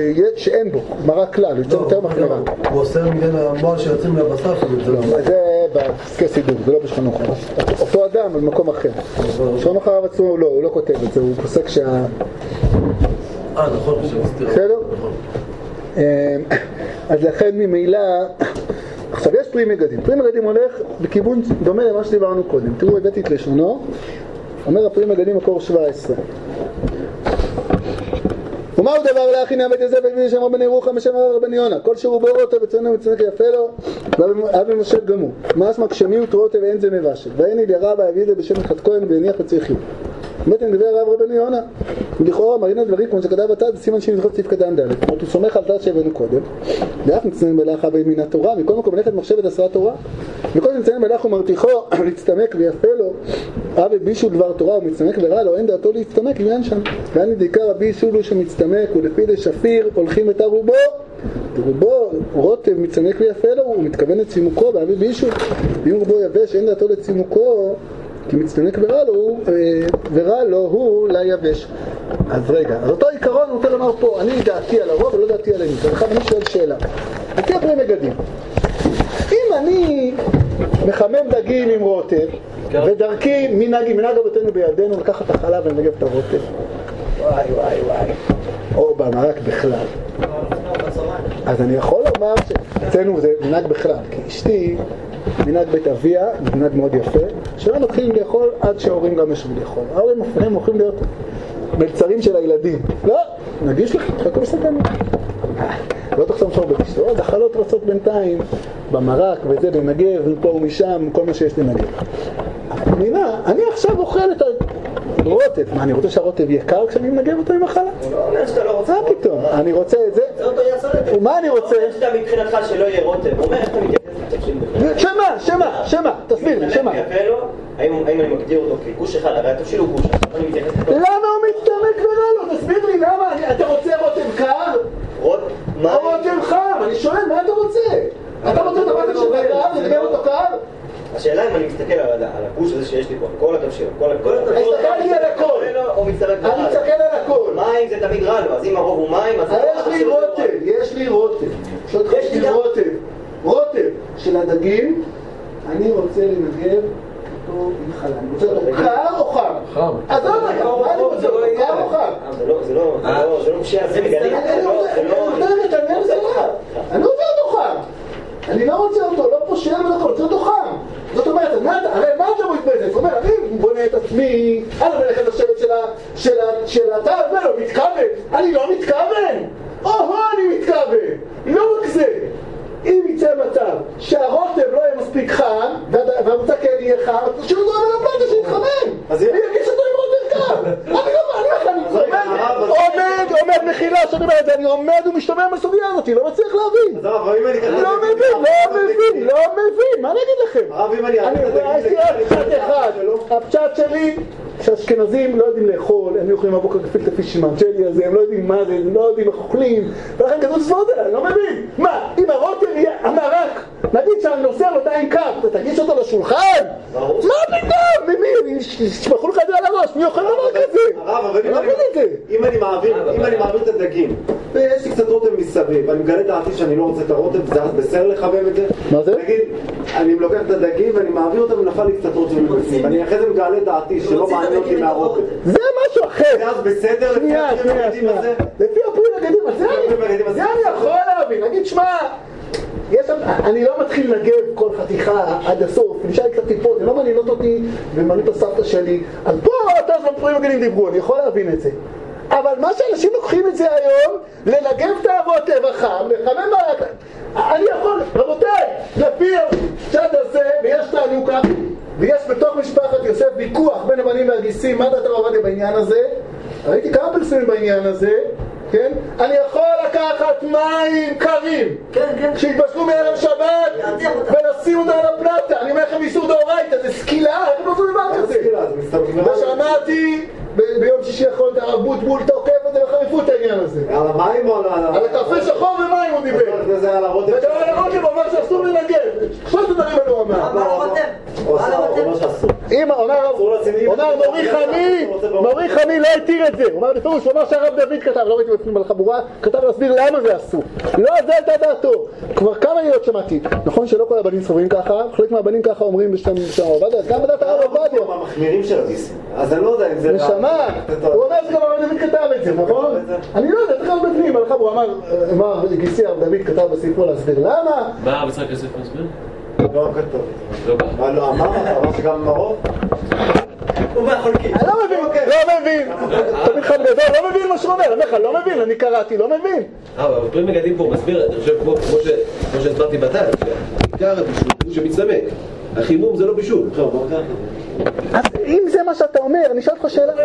שאין בו, מראה כלל, הוא יותר מחמירה. הוא עושה מגן המועל שיוצאים מהבשר, זה בפסקי סידור, זה לא בשולחן ערוך. אותו אדם במקום אחר. שולחן ערוך עצמו לא, הוא לא כותב את זה, הוא פוסק נכון, בסדר? אז לכן ממילא, עכשיו יש פרי מגדים. פרי מגדים הולך בכיוון דומה למה שדיברנו קודם. תראו, הבאתי את לשונו. אומר הפרי מגדים מקור 17. ומהו דבר להכין הבית יוסף ובני שם רבני ירוחם ושם רבני יונה, כל שרובו רוטב וצונן וצונק יפה לו ואבי משה גמור. משמע כשמיעוט רוטב ואין זה מבשל, ואין לי רבא הביא את זה בשם אחד כהן והניח וצריחים. באמת נדבר רב רבני יונה, ולכאורה מרינה דברים כמו שכתב התד, סימן שנזכות סעיף קטן ד', כלומר הוא סומך על תד שהבאנו קודם, ואף מצטיין מלאכה מן התורה, מכל מקום מלאכת מחשבת עשרה תורה, וכל מצטיין מלאך ומרתיחו להצטמק ויפה לו, אבי בישול דבר תורה ומצטמק ורע לו, אין דעתו להצטמק, עניין שם. ואני דעיקר הבישול הוא שמצטמק, ולפי לשפיר הולכים את הרובו, ורובו רוטב מצטמק ויפה לו, הוא מתכוון לצימוקו, ואבי בישול, אם רובו יבש אין דעתו לצימוקו, כי מצטמק ורע לו הוא ליבש. אז רגע, אז אותו עיקרון הוא רוצה לומר פה, אני דעתי על הרוב ולא דעתי על הניס. ולכן אני שואל שאלה, לפי הפרי מגדים, אם אני מחמם דגים עם רוטב ודרכי מנהג אבותינו בידינו לקחת את החלב ולנגב את הרוטב, וואי וואי וואי, או במרק בכלל, אז אני יכול לומר שאצלנו זה מנהג בכלל, כי אשתי מנהג בית אביה, מנהג מאוד יפה, שלא מתחילים לאכול עד שההורים גם ישבו לאכול. ההורים הם הולכים להיות מלצרים של הילדים. לא, נגיש לך, חכו בסתנו. לא תחסום שור בגישתו, אז החלות רצות בינתיים, במרק וזה, בנגב, מפה ומשם, כל מה שיש לנגב. מינה, אני עכשיו אוכל את הרוטב. מה, אני רוצה שהרוטב יקר כשאני מנגב אותו עם החלה? הוא לא אומר שאתה לא רוצה. מה פתאום? אני רוצה את זה. זה אותו יעשה את זה. ומה אני רוצה? הוא אומר שאתה מבחינתך שלא יהיה רוטב. הוא אומר איך אתה מתייחס לתפשיל בכלל. שמה? תסביר לי, שמה? האם אני מגדיר אותו כגוש אחד? הרי התפשיל הוא גוש. למה הוא מצטמק ורע לו? תסביר לי, למה? אתה רוצה רוטב קר? או רוטב חם? אני שואל, מה אתה רוצה? אתה רוצה את הרוטב שלך קר? נדבר אותו קר? השאלה אם אני מסתכל על הגוש הזה שיש לי פה, כל התפשיל, כל התפשיל. הסתכלתי על הכל. אני מסתכל על הכל. מים זה תמיד רע לו, אז אם הרוב הוא מים, אז... יש לי רוטב. יש לי רוטב של הדגים, אני רוצה לנגב אותו עם חלה. אני רוצה אותו קר או חם? חם. אז לא רגע, מה אני רוצה אותו? קר או חם? זה לא משנה, זה מגלים. אני רוצה אותו חם. אני לא רוצה אותו, לא פושע ולא רוצה אותו חם. זאת אומרת, הרי מה אתה מתבזת? זאת אומרת, אני בונה את עצמי על המלאכת השבט של התא, ולא מתכוון. אני לא מתכוון. אני מתכוון. לא רק זה. אם יצא מצב שהרוטב לא יהיה מספיק חם, והמוצא כן יהיה חם, אז תשאירו אותו על הפלטה שיתחמם. אני אגיש אותו עם רוטב קר. אני עומד מחילה, שאני אומר את זה, אני עומד ומשתומע מהסוגיה הזאת, לא מצליח להבין. לא מבין, מה אני אגיד לכם? אני אעשי פשט אחד, הפשט שלי, שהאשכנזים לא יודעים לאכול, הם יכולים לבוא כפילטה פיש עם הג'לי הזה, הם לא יודעים מה זה, הם לא יודעים איך אוכלים, ולכן כזאת סברות אליי, אני לא מבין. מה, אם הרוטב יהיה המרק, נגיד שאני נוסע לו די קר, אתה תגיש אותו לשולחן? מה פתאום? ממי? שפכו לך את זה על הראש, מי אוכל דבר כזה? אני לא מבין את זה. אם אני מעביר את הדגים, ויש לי קצת רוטב מסביב, ואני מגלה דעתי שאני לא רוצה את הרוטב, זה בסדר לחמם את זה? מה זה? נגיד, אני לוקח את הדגים ואני מעביר אותם ונפל לי קצת רוטב מבפנים, ואני אחרי זה מגלה דעתי שלא מעניין אותי מהרוטב. זה משהו אחר. זה אז בסדר לפי הפרי מגדים הזה? לפי הפרי מגדים הזה אני יכול להבין. נגיד, שמע, אני לא מתחיל לנגב כל חתיכה עד הסוף, נשאר לי קצת טיפות, זה לא מעניינות אותי ומעניין את הסבתא שלי. אז פה אתה בפרי מגדים דיברו, אני יכול להבין את זה. אבל מה שאנשים לוקחים את זה היום, לנגב את הרוטב החם, לחמם מרק, אני יכול, רבותיי, לפי הצד הזה, ויש תענוקה, ויש בתוך משפחת יוסף ויכוח בין הבנים והגיסים, מה דעת הרב עובדיה בעניין הזה? ראיתי כמה פרסומים בעניין הזה, כן? אני יכול לקחת מים קרים, שהתבשלו מערב שבת, ולשים אותם על הפלטה, אני אומר לכם איסור דאורייתא, זה סקילה, איך לא זו דבר כזה? ושמעתי ביום שישי האחרון את הרב בוטבול תוקף את זה בחריפות העניין הזה. על המים או על... על הקפה שחור ומים הוא דיבר. וגם על הרוטב הוא אמר שאסור לנגב. כל הדברים האלו הוא אמר. מה לרוטב? מה לרוטב? אם אומר מורי חמי לא התיר את זה. הוא אמר בפירוש, הוא אמר שהרב דוד כתב, לא ראיתי בפנים על חבורה, כתב להסביר למה זה אסור. לא, זה הייתה דעתו. כבר כמה ידיעות שמעתי. נכון שלא כל הבנים סוברים ככה, חלק מהבנים ככה אומרים בשם עובדיה, אז גם בדעת הרב עובדיה. המחמירים של הדיסים. אז אני לא יודע אם זה... נשמע, הוא אומר שגם הרב דוד כתב את זה, נכון? אני לא יודע, תכף בפנים, על חבורה, אמר גיסי הרב דוד כתב בספרו להסביר למה. מה הרב יצחק יוסף מסביר? לא כתוב. לא, אמר שגם מרוב? הוא מהחולקים. אני לא מבין. תמיד חד גדול, לא מבין מה שהוא אומר. אני אומר לך, לא מבין, אני קראתי, לא מבין. אבל פרי מגדים פה מסביר, אני חושב כמו שהסברתי בתל, שעיקר הבישול הוא שמצטמק. החימום זה לא בישול. אז אם זה מה שאתה אומר, אני אשאל אותך שאלה.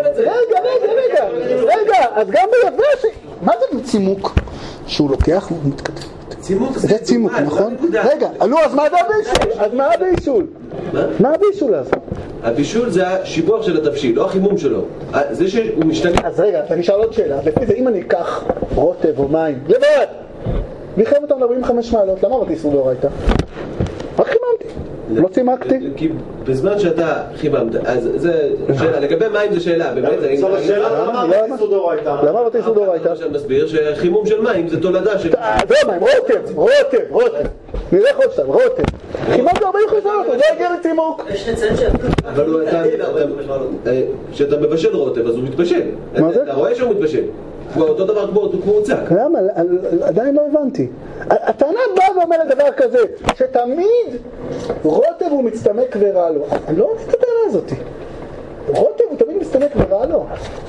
רגע, אז גם ביבש, מה זה צימוק? שהוא לוקח, הוא מתכתב. זה צימוק, נכון? רגע, אז מה הבישול? אז מה הבישול? מה הבישול אז? הבישול זה השיבוח של התבשיל, לא החימום שלו. זה שהוא משתנה. אז רגע, אני אשאל עוד שאלה. לפי זה, אם אני אקח רוטב או מים, לבד, נחייב אותם ל-45 מעלות, למה אמרתי איסור דאורייתא? רק חיממתי, לא צימקתי. כי בזמן שאתה חיממת, אז זה שאלה, לגבי מים זה שאלה, באמת. למה אמרתי איסור דאורייתא? אני מסביר שחימום של מים זה תולדה של... זה מים, רוטב. נלך עוד שתיים, רוטב. חיממת 45 מעלות, זה הגיע לצימוק. יש לציין אבל כשאתה מבשל רוטב, אז הוא מתבשל. מה זה? אתה רואה שהוא מתבשל. הוא אותו דבר כמו מוצק. למה? עדיין לא הבנתי. הטענה באה ואומרת דבר כזה, שתמיד רוטב הוא מצטמק ורע לו. אני לא מבין את הטענה הזאת. רוטב הוא תמיד מצטמק ורע לו.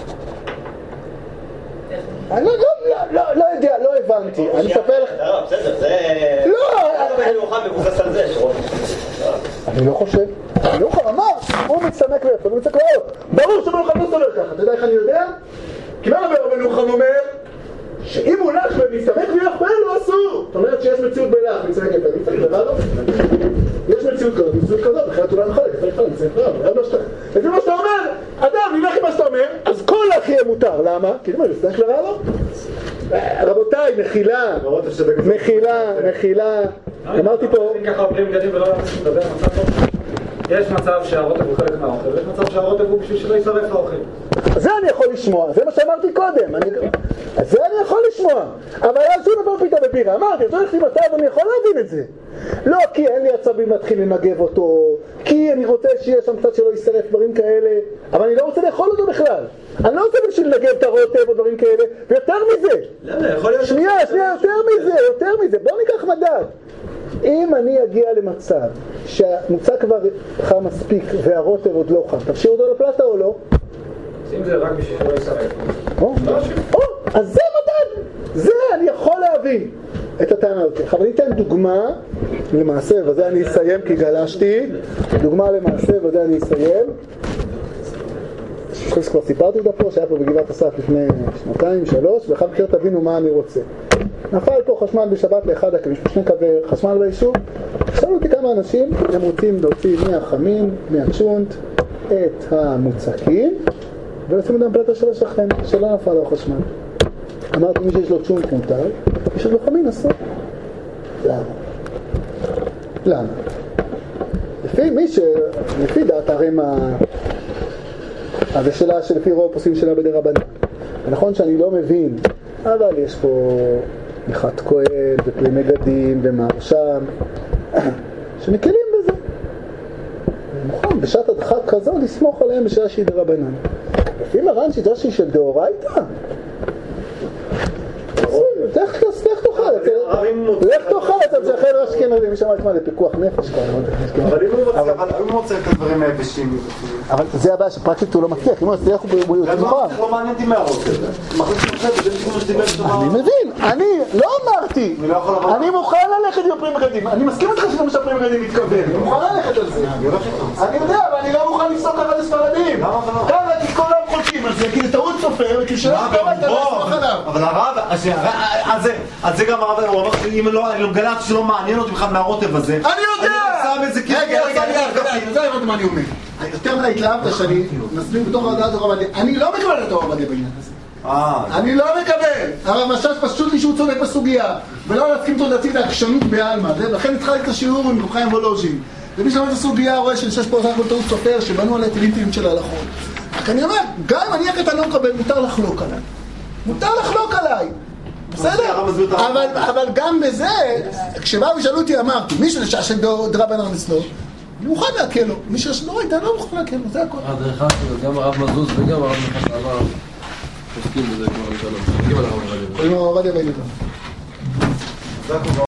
אני לא יודע, לא הבנתי. אני אספר לך... לא, בסדר, זה... לא! אני אוכל מבוסס על זה, אני לא חושב. אני לא יכול, אמר, הוא מצטמק ואיפה, הוא מצטמק ואיפה. ברור שבן אוכל לא סובר ככה. אתה יודע איך אני יודע? כי מה בן אוכל אומר? שאם הוא נח ומצטמק ויחפל הוא אסור. זאת אומרת שיש מציאות בלח, מצטמק ואיפה, מצטמק ואיפה לא? יש מציאות כזאת, אחרת אולי נחלק, מצטמק ואיפה. לפי מה שאתה אומר, אדם, נלך עם מה שאתה אומר, אז כל לך יהיה מותר. למה? כי מה, מצטמק ורע לו? רבותיי, מחילה. אמרתי פה... ככה בלי מגדים ולא להמשיך לדבר, יש מצב שהרוטב הוא חלק מהאוכל, ויש מצב שהרוטב הוא בשביל שלא ישרף לאוכל. זה אני יכול לשמוע, זה מה שאמרתי קודם. זה אני יכול לשמוע. אבל אז שום דבר פתאום בבירה. אמרתי, אז הולך לי מצב, אני יכול להבין את זה. לא כי אין לי עצבים להתחיל לנגב אותו, כי אני רוצה שיהיה שם קצת שלא ישרף דברים כאלה, אבל אני לא רוצה לאכול אותו בכלל. אני לא רוצה בשביל לנגב את הרוטב או דברים כאלה, ויותר מזה. שנייה, יותר מזה. בואו ניקח מדד. אם אני אגיע למצב שהמוצא כבר חם מספיק והרוטב עוד לא חם, תפשיר אותו לפלטה או לא? שים זה רק בשביל שלא ישרף. אז זה מדד. זה אני יכול להבין את הטענה הזאת. אבל אני אתן דוגמה למעשה, וזה אני אסיים כי גלשתי. דוגמה למעשה, וזה אני אסיים. כבר סיפרתי אותה פה, שהיה פה בגבעת אסף לפני 2-3, ואחר כך תבינו מה אני רוצה. נפל פה חשמל בשבת לאחד הקווים, יש פה 2 קווי חשמל ביישוב. שאלו אותי כמה אנשים, הם רוצים להוציא מהחמים, מהצ'ונט, את המוצקים, ולשים אותם פלטה של השכן, שלא נפל לו חשמל. אמרתי, מי שיש לו צ'ונט מותר, מי שיש לו חמין אסור. למה? לפי דעת הרם אז זה שאלה שלפי רוב עושים שאלה בדי רבנן. ונכון שאני לא מבין, אבל יש פה מיכת כהן ופרי מגדים ומרשם שמקלים בזה. מוכן בשעת הדחק כזו לסמוך עליהם בשאלה שהיא די רבנן. לפי מרן שיטה שהיא של דאורייתא. לך תאכל אצל שאחל אשכנזים, משם מה זה פיקוח נפש כאן. אבל אם הוא מוצא את הדברים היבשים, אבל זה הבעיה שפרקטית הוא לא מצליח, אם הוא מצליח הוא מוכן. לא מעניין אותי מהרוטב, אני מבין, אני לא אמרתי, אני מוכן ללכת עם הפרי מגדים, אני מסכים איתך שגם שהפרי מגדים מתכוון, אני מוכן ללכת על זה, אני יודע, אבל אני לא מוכן לפסוק ככה לספרדים, ככה כי כל העם חולקים על זה, כי זה טעות סופר, כי שלא ספר אתה לא אסמך עליו. אבל הרב, אז זה גם הרב, הוא אמר שאם לא גלת שלא מעניין אותי בכלל מהרוטב הזה, אני יודע! רגע, אני יודע מה אני אומר. יותר מדי התלהבת שאני מסביר בתוך הדעת הרב עובדיה, אני לא מקבל את הרב עובדיה בעניין הזה. אני לא מקבל. הרב משאש פשוט לי שהוא צודק בסוגיה, ולא להסכים אותו להציג את העקשנות בעלמא. לכן התחלתי את השיעור עם רב חיים וולוז'ין. ומי שלמד את הסוגיה רואה שיש פה סך הכל טעות סופר שבנו על הטריטים של ההלכות. רק אני אומר, גם אם אני הקטן לא מקבל, מותר לחלוק עליי. מותר לחלוק עליי. בסדר? אבל גם בזה, כשבאו ושאלו אותי אמרתי, מי שלשעה של דרבנן אצלו, אני מוכן להקל לו. מי שלא הייתה לא מוכן להקל לו, זה הכל. דרך אגב, גם הרב מזוז וגם הרב נחס עבר עוסקים בזה כבר לשלום. עוסקים על הרב עובדיה. קוראים הרב עובדיה בעניין.